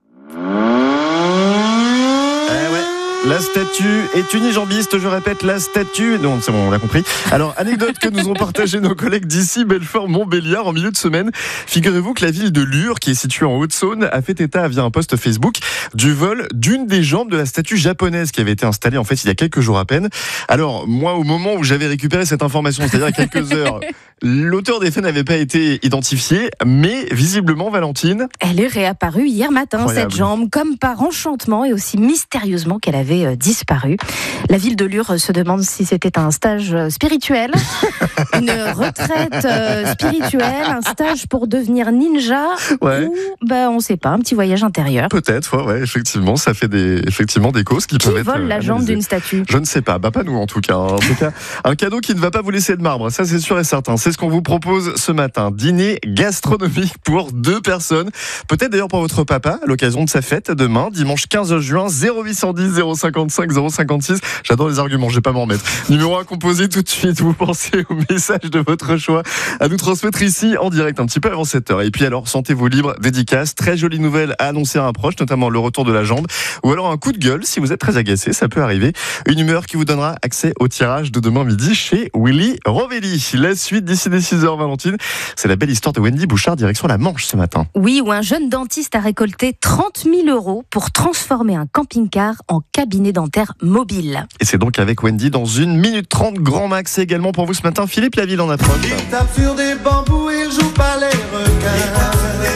La statue est unijambiste, je répète, la statue... Non, c'est bon, on l'a compris. Alors, anecdote que nous ont partagé nos collègues d'ici, Belfort-Montbéliard, en milieu de semaine. Figurez-vous que la ville de Lure, qui est située en Haute-Saône, a fait état, via un post Facebook, du vol d'une des jambes de la statue japonaise qui avait été installée, en fait, il y a quelques jours à peine. Alors, moi, au moment où j'avais récupéré cette information, c'est-à-dire à quelques heures, l'auteur des faits n'avait pas été identifié, mais visiblement, Valentine... Elle est réapparue hier matin, incroyable. Cette jambe, comme par enchantement et aussi mystérieusement qu'elle avait avait disparu. La ville de Lure se demande si c'était un stage spirituel, une retraite spirituelle, un stage pour devenir ninja, ouais. ou ben, on ne sait pas, un petit voyage intérieur. Peut-être, ouais, effectivement, ça fait des, effectivement des causes qui, qui peuvent être... Qui vole la jambe d'une statue? Je ne sais pas, bah pas nous en tout cas. En tout cas, un cadeau qui ne va pas vous laisser de marbre, ça c'est sûr et certain. C'est ce qu'on vous propose ce matin. Dîner gastronomique pour deux personnes. Peut-être d'ailleurs pour votre papa, à l'occasion de sa fête demain, dimanche quinze juin, zéro huit cent dix, zéro cinquante-cinq, zéro cinquante-six. J'adore les arguments, je vais pas m'en remettre. Numéro un composé tout de suite, vous pensez au message de votre choix à nous transmettre ici en direct un petit peu avant sept heures. Et puis alors, sentez-vous libre, dédicace, très jolie nouvelle à annoncer à un proche, notamment le retour de la jambe, ou alors un coup de gueule si vous êtes très agacé, ça peut arriver. Une humeur qui vous donnera accès au tirage de demain midi chez Willy Rovelli. La suite d'ici des six heures, Valentine, c'est la belle histoire de Wendy Bouchard, direction la Manche ce matin. Oui, où un jeune dentiste a récolté trente mille euros pour transformer un camping-car en cabinet dentaire mobile. Et c'est donc avec Wendy dans une minute trente, grand max. Et également pour vous ce matin, Philippe Laville en approche. Il tape sur des bambous, il joue pas les requins.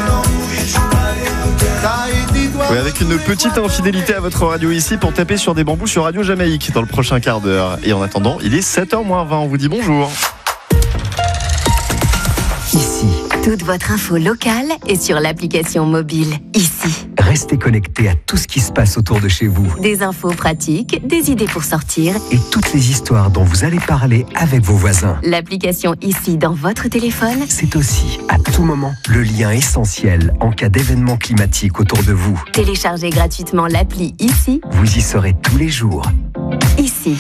Oui, avec une petite infidélité à votre radio ici pour taper sur des bambous sur Radio Jamaïque dans le prochain quart d'heure. Et en attendant, il est sept heures moins vingt, on vous dit bonjour. Ici, toute votre info locale est sur l'application mobile. Ici. Restez connectés à tout ce qui se passe autour de chez vous. Des infos pratiques, des idées pour sortir. Et toutes les histoires dont vous allez parler avec vos voisins. L'application Ici dans votre téléphone. C'est aussi, à tout moment, le lien essentiel en cas d'événement climatique autour de vous. Téléchargez gratuitement l'appli Ici. Vous y serez tous les jours. Ici.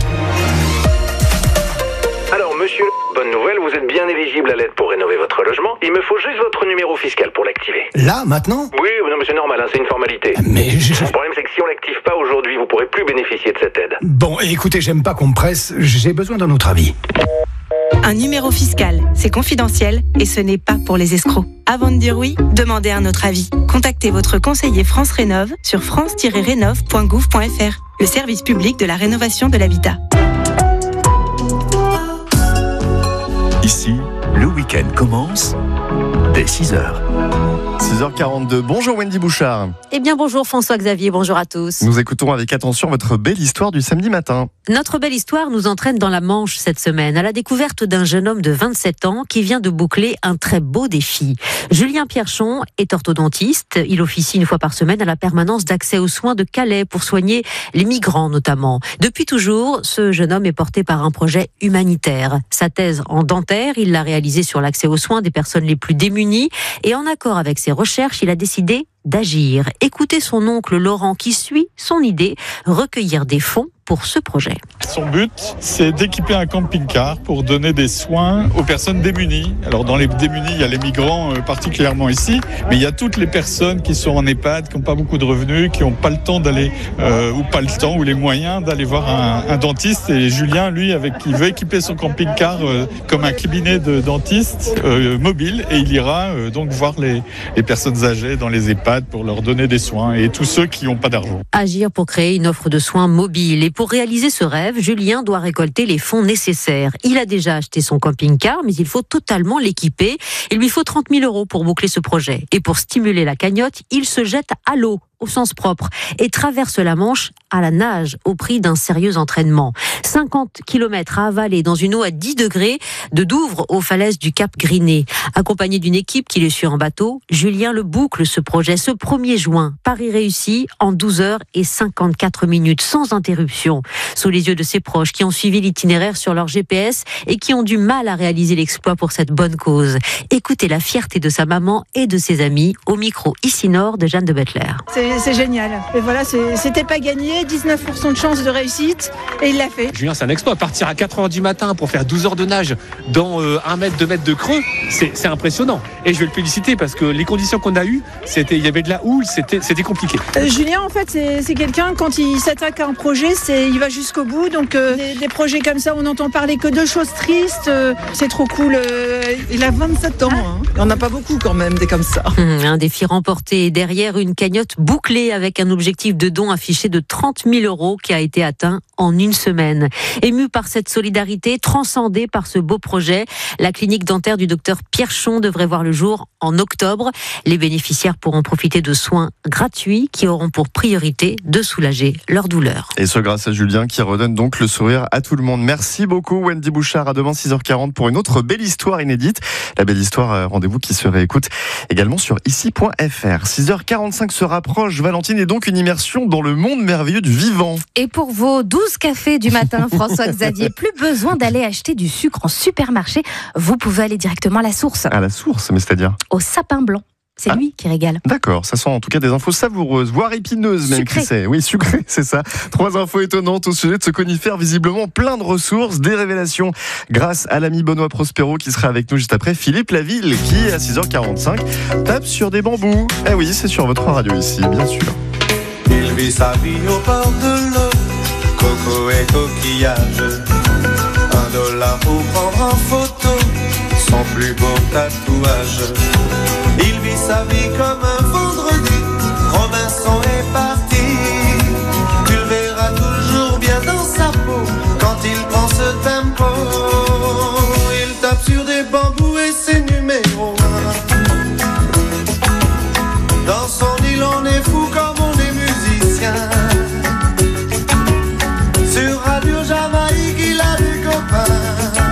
Alors, monsieur, bonne nouvelle, vous êtes bien éligible à l'aide pour rénover votre logement. Il me faut juste votre numéro fiscal pour l'activer. Là, maintenant ? Oui, non, mais c'est normal, hein, c'est une formalité. Mais je... Le problème, c'est que si on l'active pas aujourd'hui, vous pourrez plus bénéficier de cette aide. Bon, écoutez, j'aime pas qu'on me presse, j'ai besoin d'un autre avis. Un numéro fiscal, c'est confidentiel et ce n'est pas pour les escrocs. Avant de dire oui, demandez un autre avis. Contactez votre conseiller France Rénov sur france tiret rénov point gouv point f r, le service public de la rénovation de l'habitat. Ici, le week-end commence dès six heures. six heures quarante-deux. Bonjour Wendy Bouchard. Eh bien bonjour François-Xavier, bonjour à tous. Nous écoutons avec attention votre belle histoire du samedi matin. Notre belle histoire nous entraîne dans la Manche cette semaine, à la découverte d'un jeune homme de vingt-sept ans qui vient de boucler un très beau défi. Julien Pierchon est orthodontiste. Il officie une fois par semaine à la permanence d'accès aux soins de Calais pour soigner les migrants notamment. Depuis toujours, ce jeune homme est porté par un projet humanitaire. Sa thèse en dentaire, il l'a réalisée sur l'accès aux soins des personnes les plus démunies et en accord avec ses recherches, il a décidé d'agir. Écoutez son oncle Laurent qui suit son idée, recueillir des fonds pour ce projet. Son but, c'est d'équiper un camping-car pour donner des soins aux personnes démunies. Alors dans les démunis, il y a les migrants euh, particulièrement ici, mais il y a toutes les personnes qui sont en EHPAD, qui n'ont pas beaucoup de revenus, qui n'ont pas le temps d'aller, euh, ou pas le temps, ou les moyens d'aller voir un, un dentiste. Et Julien, lui, avec, il veut équiper son camping-car euh, comme un cabinet de dentiste euh, mobile, et il ira euh, donc voir les, les personnes âgées dans les EHPAD pour leur donner des soins, et tous ceux qui n'ont pas d'argent. Agir pour créer une offre de soins mobile. Et pour réaliser ce rêve, Julien doit récolter les fonds nécessaires. Il a déjà acheté son camping-car, mais il faut totalement l'équiper. Il lui faut trente mille euros pour boucler ce projet. Et pour stimuler la cagnotte, il se jette à l'eau, au sens propre, et traverse la Manche à la nage, au prix d'un sérieux entraînement. cinquante kilomètres à avaler dans une eau à dix degrés, de Douvres aux falaises du Cap Griné. Accompagné d'une équipe qui le suit en bateau, Julien le boucle ce projet ce premier juin. Paris réussi en douze heures et cinquante-quatre minutes, sans interruption. Sous les yeux de ses proches qui ont suivi l'itinéraire sur leur G P S et qui ont du mal à réaliser l'exploit pour cette bonne cause. Écoutez la fierté de sa maman et de ses amis au micro ici Nord de Jeanne de Bettler. C'est, c'est génial. Et voilà, c'est, c'était pas gagné, dix-neuf pour cent de chance de réussite et il l'a fait. Julien, c'est un exploit. Partir à quatre heures du matin pour faire douze heures de nage dans euh, un mètre, deux mètres de creux, c'est, c'est impressionnant. Et je vais le féliciter parce que les conditions qu'on a eues, c'était, il y avait de la houle, c'était, c'était compliqué. Euh, Julien, en fait, c'est, c'est quelqu'un, quand il s'attaque à un projet, c'est, il va jusqu'au bout. Donc, euh, des, des projets comme ça, on n'entend parler que de choses tristes. Euh, c'est trop cool. Euh, il a vingt-sept ans. Hein. Il n'y en a pas beaucoup quand même, des comme ça. Mmh, un défi remporté derrière une cagnotte bouclée bouclé avec un objectif de don affiché de trente mille euros qui a été atteint en une semaine. Ému par cette solidarité, transcendé par ce beau projet, la clinique dentaire du docteur Pierchon devrait voir le jour en octobre. Les bénéficiaires pourront profiter de soins gratuits qui auront pour priorité de soulager leur douleur. Et ce grâce à Julien qui redonne donc le sourire à tout le monde. Merci beaucoup Wendy Bouchard. À demain six heures quarante pour une autre belle histoire inédite. La belle histoire, rendez-vous qui se réécoute également sur ici point f r. six heures quarante-cinq se rapproche. Valentine est donc une immersion dans le monde merveilleux du vivant. Et pour vos douze cafés du matin, François-Xavier, plus besoin d'aller acheter du sucre en supermarché. Vous pouvez aller directement à la source. À la source, mais c'est-à-dire ? Au sapin blanc. C'est ah, lui qui régale. D'accord, ça sent en tout cas des infos savoureuses, voire épineuses même, qui sait. Oui, sucré, c'est ça. Trois infos étonnantes au sujet de ce conifère, visiblement plein de ressources, des révélations grâce à l'ami Benoît Prospero qui sera avec nous juste après. Philippe Laville qui, à six heures quarante-cinq, tape sur des bambous. Eh oui, c'est sur votre radio ici, bien sûr. Il vit sa vie au bord de l'eau, coco et coquillage. Un dollar pour prendre en photo son plus beau tatouage. Il vit sa vie comme un vendredi, Robinson est parti. Tu le verras toujours bien dans sa peau quand il prend ce tempo. Il tape sur des bambous et ses numéros. Dans son île on est fou comme on est musicien. Sur Radio Jamaïque il a des copains.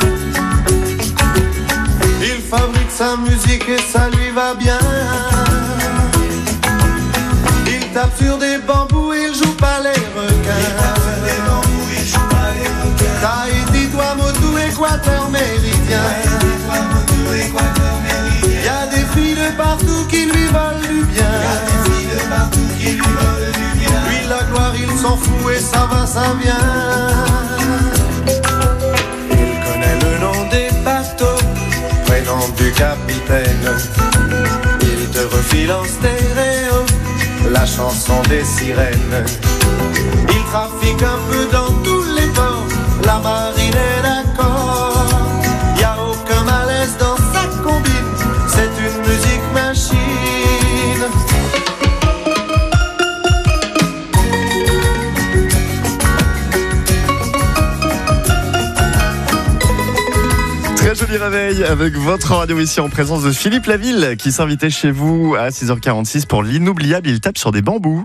Il fabrique sa musique et ça lui va bien. Il tape sur des bambous, il joue pas les requins. Tahiti, Tuamotu, Équateur méridien. Y a des filles de partout qui lui veulent du bien. Lui la gloire il s'en fout et ça va, ça vient. Il connaît le nom des bateaux, prénom du capitaine. Il te refile en stéréo la chanson des sirènes. Il trafique un peu dans tous les ports, la marine est d'accord. Y a aucun malaise dans sa combine, c'est une musique machine. Très joli réveil avec votre radio ici en présence de Philippe Laville qui s'invitait chez vous à six heures quarante-six pour l'inoubliable. Il tape sur des bambous.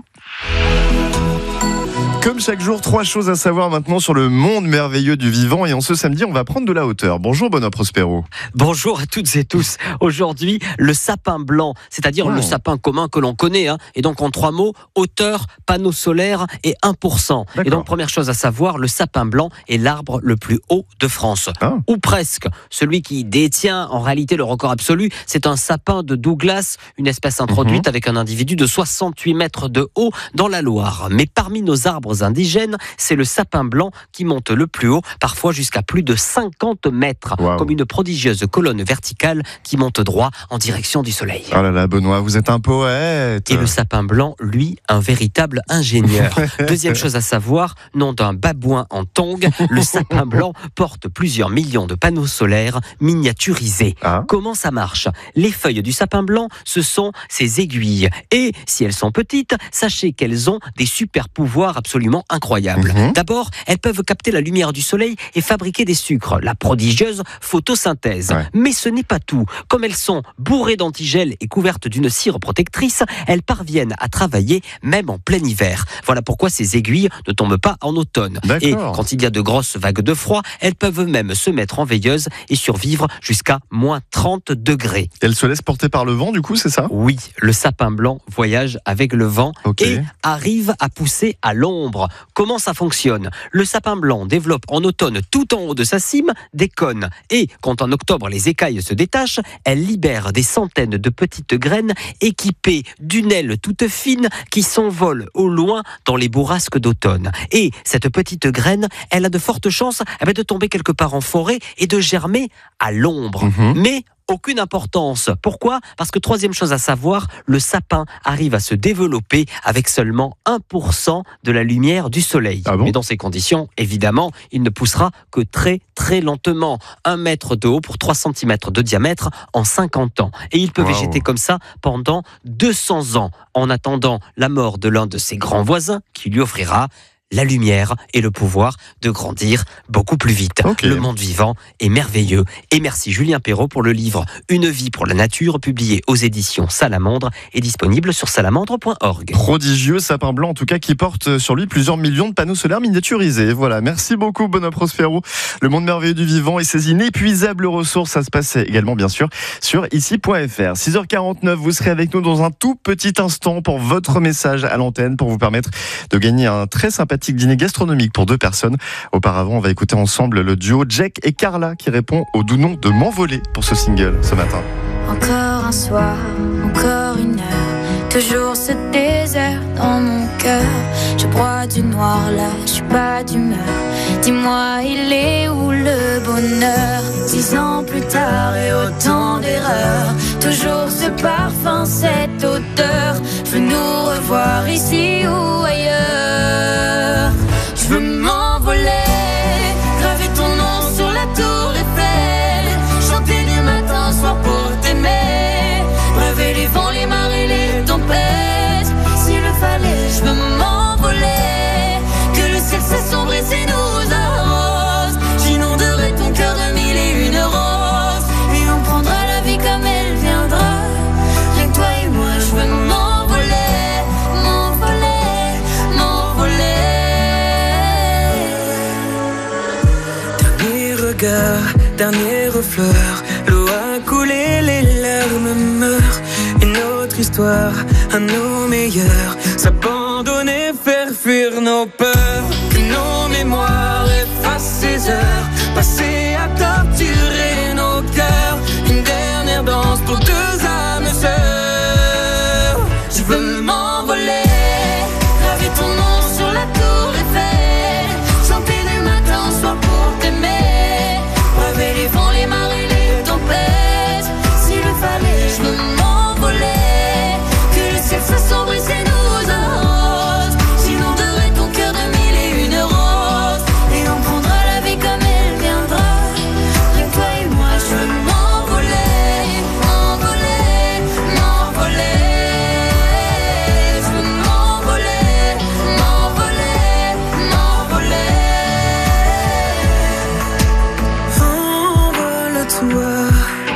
Comme chaque jour, trois choses à savoir maintenant sur le monde merveilleux du vivant. Et en ce samedi, on va prendre de la hauteur. Bonjour Benoît Prospero. Bonjour à toutes et tous. Aujourd'hui, le sapin blanc, c'est-à-dire oh. le sapin commun que l'on connaît. Hein. Et donc en trois mots, hauteur, panneau solaire et un pour cent. D'accord. Et donc première chose à savoir, le sapin blanc est l'arbre le plus haut de France. Ah. Ou presque. Celui qui détient en réalité le record absolu, c'est un sapin de Douglas, une espèce introduite mmh. avec un individu de soixante-huit mètres de haut dans la Loire. Mais parmi nos arbres indigènes, c'est le sapin blanc qui monte le plus haut, parfois jusqu'à plus de cinquante mètres, wow. comme une prodigieuse colonne verticale qui monte droit en direction du soleil. Oh là là, Benoît, vous êtes un poète. Et le sapin blanc, lui, un véritable ingénieur. Deuxième chose à savoir, nom d'un babouin en tongs, le sapin blanc porte plusieurs millions de panneaux solaires miniaturisés. Ah. Comment ça marche ? Les feuilles du sapin blanc, ce sont ses aiguilles. Et si elles sont petites, sachez qu'elles ont des super pouvoirs absolument incroyables. Mmh. D'abord, elles peuvent capter la lumière du soleil et fabriquer des sucres, la prodigieuse photosynthèse. Ouais. Mais ce n'est pas tout. Comme elles sont bourrées d'antigel et couvertes d'une cire protectrice, elles parviennent à travailler même en plein hiver. Voilà pourquoi ces aiguilles ne tombent pas en automne. D'accord. Et quand il y a de grosses vagues de froid, elles peuvent même se mettre en veilleuse et survivre jusqu'à moins trente degrés. Elles se laissent porter par le vent, du coup, c'est ça ? Oui, le sapin blanc voyage avec le vent okay. et arrive à pousser à l'ombre. Comment ça fonctionne ? Le sapin blanc développe en automne tout en haut de sa cime des cônes. Et quand en octobre les écailles se détachent, elle libère des centaines de petites graines équipées d'une aile toute fine qui s'envole au loin dans les bourrasques d'automne. Et cette petite graine, elle a de fortes chances de tomber quelque part en forêt et de germer à l'ombre. Mmh. Mais aucune importance. Pourquoi ? Parce que troisième chose à savoir, le sapin arrive à se développer avec seulement un pour cent de la lumière du soleil. Ah bon ? Mais dans ces conditions, évidemment, il ne poussera que très très lentement. Un mètre de haut pour trois centimètres de diamètre en cinquante ans. Et il peut Wow. végéter comme ça pendant deux cents ans, en attendant la mort de l'un de ses grands voisins qui lui offrira la lumière et le pouvoir de grandir beaucoup plus vite. Okay. Le monde vivant est merveilleux. Et merci Julien Perrault pour le livre Une vie pour la nature, publié aux éditions Salamandre et disponible sur salamandre point org. Prodigieux sapin blanc, en tout cas, qui porte sur lui plusieurs millions de panneaux solaires miniaturisés. Voilà, merci beaucoup Benoît Prospero. Le monde merveilleux du vivant et ses inépuisables ressources, ça se passe également bien sûr sur ici point f r. six heures quarante-neuf, vous serez avec nous dans un tout petit instant pour votre message à l'antenne pour vous permettre de gagner un très sympathique dîner gastronomique pour deux personnes. Auparavant, on va écouter ensemble le duo Jack et Carla qui répond au doux nom de M'envoler pour ce single ce matin. Encore un soir, encore une heure, toujours ce désert dans mon cœur. Je broie du noir là, je suis pas d'humeur. Dis-moi, il est où le bonheur? Dix ans plus tard et autant d'erreurs, toujours ce parfum, cette odeur. Je veux nous revoir ici ou ailleurs. Je veux m'envoler, graver ton nom sur la tour Eiffel, chanter du matin au soir pour t'aimer, braver les vents, les marées, les tempêtes. S'il le fallait, je veux m'envoler, que le ciel s'assombrit et nous arrose. J'inonderai ton cœur de mille et une roses, et on prendra la vie comme elle viendra. Rien que toi et moi, je veux m'envoler, m'envoler, m'envoler. Dernier regard, dernière fleur, l'eau a coulé, les larmes meurent. Une autre histoire, à nos meilleurs, s'abandonner, faire fuir nos peurs. Que nos mémoires effacent ces heures, passées à torturer nos cœurs. Une dernière danse pour deux âmes sœurs. Je veux m'envoler, graver ton nom sur la tour Eiffel, chanter du matin au soir pour t'aimer, braver les vents, les marées, les tempêtes. S'il le fallait, je veux m'envoler, que le ciel s'assombrisse et nous arrose. J'inonderai ton cœur de mille et une roses, et on prendra la vie comme elle viendra. Rien que toi et moi, je veux m'envoler, m'envoler, m'envoler. Je veux m'envoler, m'envoler, m'envoler. Envole-toi,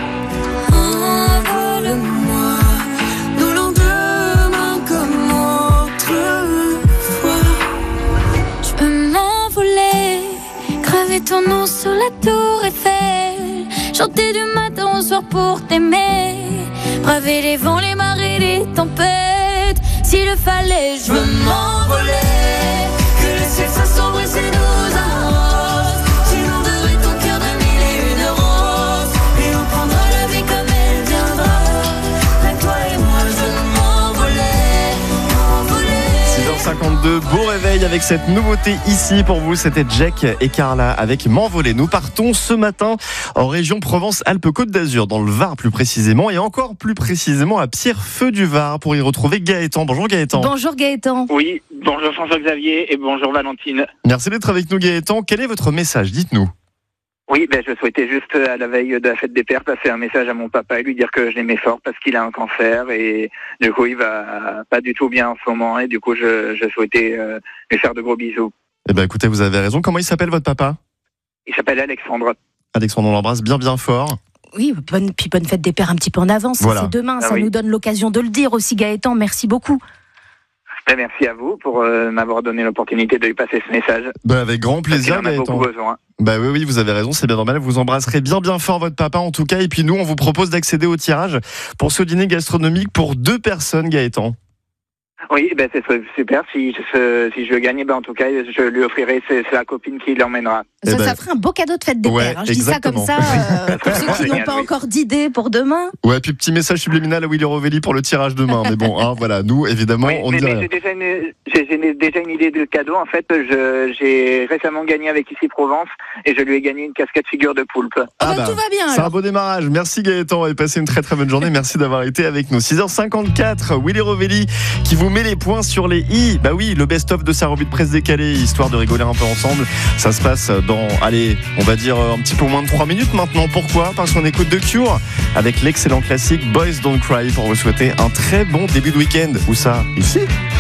envole-moi, nous lendemain comme autrefois. Je veux m'envoler, graver ton nom sur la tour Eiffel, chanter du matin au soir pour t'aimer, braver les vents, les marées, les tempêtes. S'il le fallait, je veux m'envoler, que le ciel s'assombrisse et nous arrose. J'inonderai ton cœur de mille et une roses, et on prendra la vie comme elle viendra. Avec toi et moi, je veux m'envoler, m'envoler. six heures cinquante-deux, beau réveil avec cette nouveauté ici pour vous. C'était Jack et Carla avec M'envoler. Nous partons ce matin en région Provence-Alpes-Côte d'Azur, dans le Var plus précisément, et encore plus précisément à Pierrefeu-du-Var pour y retrouver Gaëtan. Bonjour Gaëtan. Bonjour Gaëtan. Oui, bonjour François-Xavier et bonjour Valentine. Merci d'être avec nous Gaëtan. Quel est votre message? Dites-nous. Oui, ben, je souhaitais juste, à la veille de la fête des pères, passer un message à mon papa et lui dire que je l'aimais fort parce qu'il a un cancer et du coup, il va pas du tout bien en ce moment et du coup, je, je souhaitais euh, lui faire de gros bisous. Eh ben, écoutez, vous avez raison. Comment il s'appelle votre papa? Il s'appelle Alexandre. Alexandre, on l'embrasse bien bien fort. Oui, bonne, puis bonne fête des pères un petit peu en avance. Voilà. C'est demain, Ah ça oui. nous donne l'occasion de le dire aussi Gaëtan. Merci beaucoup. Ben, merci à vous pour euh, m'avoir donné l'opportunité de lui passer ce message. Ben, avec grand plaisir Parce qu'il en a Gaëtan. beaucoup besoin. Bah oui, oui, vous avez raison, c'est bien normal. Vous embrasserez bien, bien fort votre papa en tout cas. Et puis nous, on vous propose d'accéder au tirage pour ce dîner gastronomique pour deux personnes, Gaëtan. Oui, ben c'est super. Si je, si je gagne, ben en tout cas, je lui offrirai, c'est la copine qui l'emmènera. Ça, Eh ben, ça ferait un beau cadeau de fête des ouais, pères. hein. Je dis ça comme ça, euh, pour ceux qui n'ont Génial, pas oui. encore d'idées pour demain. Ouais, puis petit message subliminal à Willy Rovelli pour le tirage demain. Mais bon, hein, voilà, nous, évidemment, Oui, on mais, dit mais rien. j'ai déjà une, j'ai, j'ai déjà une idée de cadeau. En fait, je, j'ai récemment gagné avec Ici Provence et je lui ai gagné une casquette figure de poulpe. Ah bah, tout va bien, C'est alors. un beau démarrage. Merci Gaëtan et passez une très très bonne journée. Merci d'avoir été avec nous. six heures cinquante-quatre, Willy Rovelli qui vous met les points sur les i. Bah oui, le best-of de sa revue de presse décalée, histoire de rigoler un peu ensemble. Ça se passe dans, allez, on va dire un petit peu moins de trois minutes maintenant. Pourquoi ? Parce qu'on écoute The Cure avec l'excellent classique Boys Don't Cry pour vous souhaiter un très bon début de week-end. Où ça ? Ici ?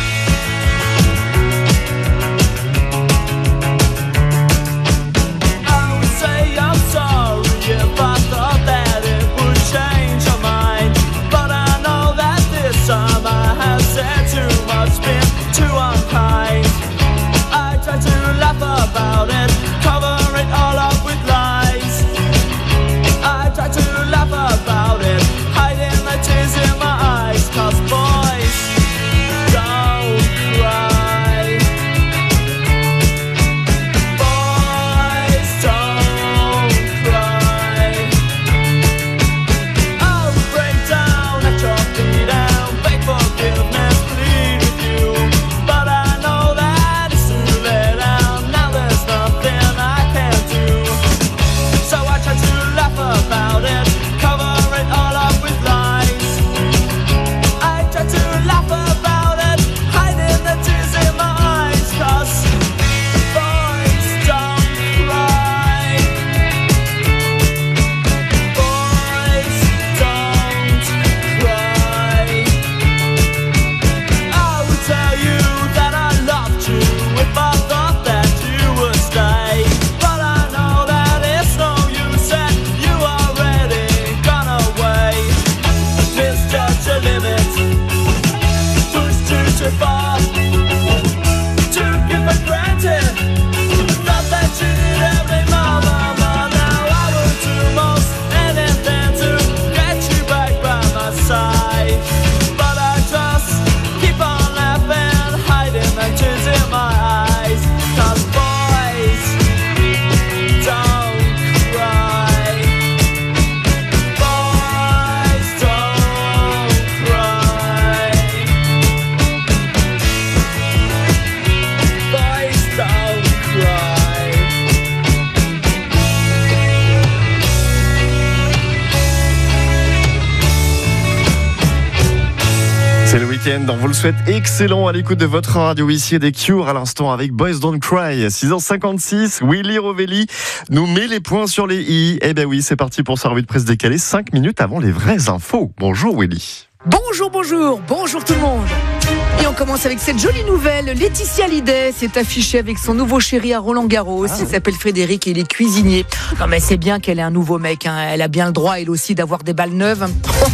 C'est le week-end, on vous le souhaite excellent à l'écoute de votre radio ici et des Cure à l'instant avec Boys Don't Cry. six heures cinquante-six, Willy Rovelli nous met les points sur les i. Eh ben oui, c'est parti pour sa revue de presse décalée, cinq minutes avant les vraies infos. Bonjour Willy. Bonjour, bonjour, bonjour tout le monde. Et on commence avec cette jolie nouvelle. Laetitia Hallyday s'est affichée avec son nouveau chéri à Roland-Garros. Ah. Il s'appelle Frédéric et il est cuisinier. Non mais c'est bien qu'elle ait un nouveau mec. Hein. Elle a bien le droit, elle aussi, d'avoir des balles neuves.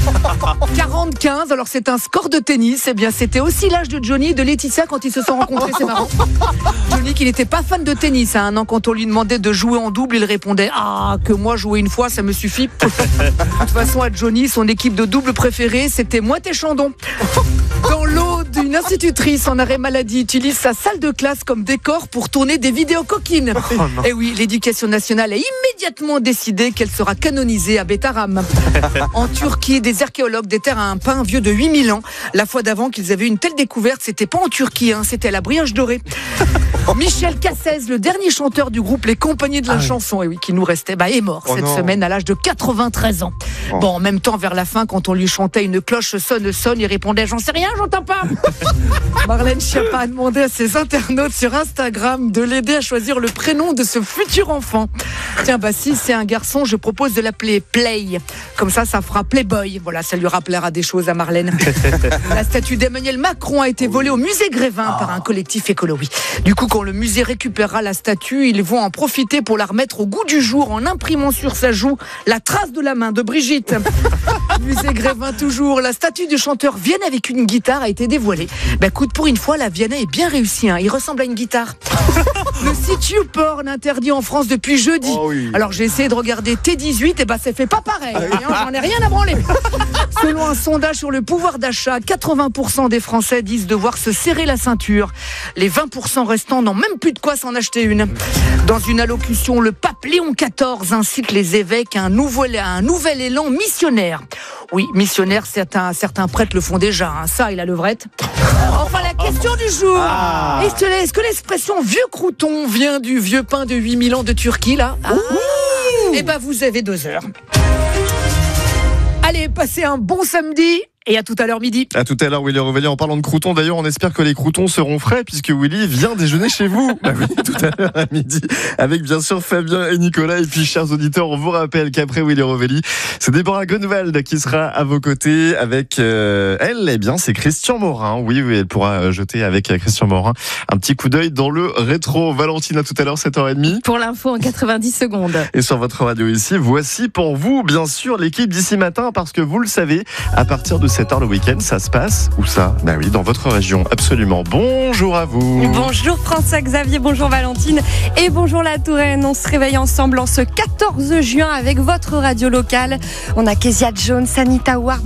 quarante quinze, alors c'est un score de tennis. Eh bien, c'était aussi l'âge de Johnny et de Laetitia quand ils se sont rencontrés. C'est marrant. Johnny qui n'était pas fan de tennis. Hein. Un an, quand on lui demandait de jouer en double, il répondait « Ah, que moi jouer une fois, ça me suffit. » De toute façon, à Johnny, son équipe de double préférée, c'était Moët et Chandon. Dans l'eau d'une institutrice en arrêt maladie utilise sa salle de classe comme décor pour tourner des vidéos coquines. Oh et oui, l'éducation nationale a immédiatement décidé qu'elle sera canonisée à Bétaram. En Turquie, des archéologues déterrent un pain vieux de huit mille ans. La fois d'avant qu'ils avaient une telle découverte, c'était pas en Turquie, hein, c'était à la Brioche Dorée. Michel Cassez, le dernier chanteur du groupe Les Compagnies de la ah chanson, et oui, qui nous restait, bah, est mort oh cette non. semaine à l'âge de quatre-vingt-treize ans. Oh. Bon, en même temps, vers la fin, quand on lui chantait une cloche sonne sonne, il répondait « J'en sais rien, j'entends pas !» Marlène Schiappa a demandé à ses internautes sur Instagram de l'aider à choisir le prénom de ce futur enfant. Tiens, bah si c'est un garçon, je propose de l'appeler Play. Comme ça, ça fera Playboy. Voilà, ça lui rappellera des choses à Marlène. La statue d'Emmanuel Macron a été volée au musée Grévin par un collectif écolo. Oui. Du coup, quand le musée récupérera la statue, ils vont en profiter pour la remettre au goût du jour en imprimant sur sa joue la trace de la main de Brigitte. Musée Grévin toujours. La statue du chanteur Vienne avec une guitare a été dévoilée. Bah écoute, pour une fois, la Vienne est bien réussie. Hein. Il ressemble à une guitare. Le site YouPorn interdit en France depuis jeudi. Oh oui. Alors j'ai essayé de regarder T dix-huit, et bah ça fait pas pareil. Ah oui. Hein, j'en ai rien à branler. Selon selon un sondage sur le pouvoir d'achat, quatre-vingts pour cent des Français disent devoir se serrer la ceinture. Les vingt pour cent restants n'ont même plus de quoi s'en acheter une. Dans une allocution, le pape Léon quatorze incite les évêques à un nouvel, à un nouvel élan missionnaire. Oui, missionnaire, certains, certains prêtres le font déjà, hein. Ça et la levrette. Enfin, la question du jour. Ah. Est-ce, est-ce que l'expression vieux crouton vient du vieux pain de huit mille ans de Turquie, là? Ah. Eh ben, vous avez deux heures. Allez, passez un bon samedi. Et à tout à l'heure midi. À tout à l'heure, Willy Revelli. En parlant de croutons, d'ailleurs, on espère que les croutons seront frais puisque Willy vient déjeuner chez vous. Bah oui, tout à l'heure à midi. Avec bien sûr Fabien et Nicolas. Et puis, chers auditeurs, on vous rappelle qu'après Willy Revelli, c'est Déborah Grunewald qui sera à vos côtés avec euh, elle. Eh bien, c'est Christian Morin. Oui, oui, elle pourra jeter avec Christian Morin un petit coup d'œil dans le rétro. Valentine, à tout à l'heure, sept heures trente. Pour l'info en quatre-vingt-dix secondes. Et sur votre radio ici, voici pour vous, bien sûr, l'équipe d'ici matin parce que vous le savez, à partir de sept heures le week-end, ça se passe où ça? Bah oui, dans votre région, absolument. Bonjour à vous. Bonjour François-Xavier, bonjour Valentine et bonjour la Touraine. On se réveille ensemble en ce quatorze juin avec votre radio locale. On a Kezia Jones, Anita Ward.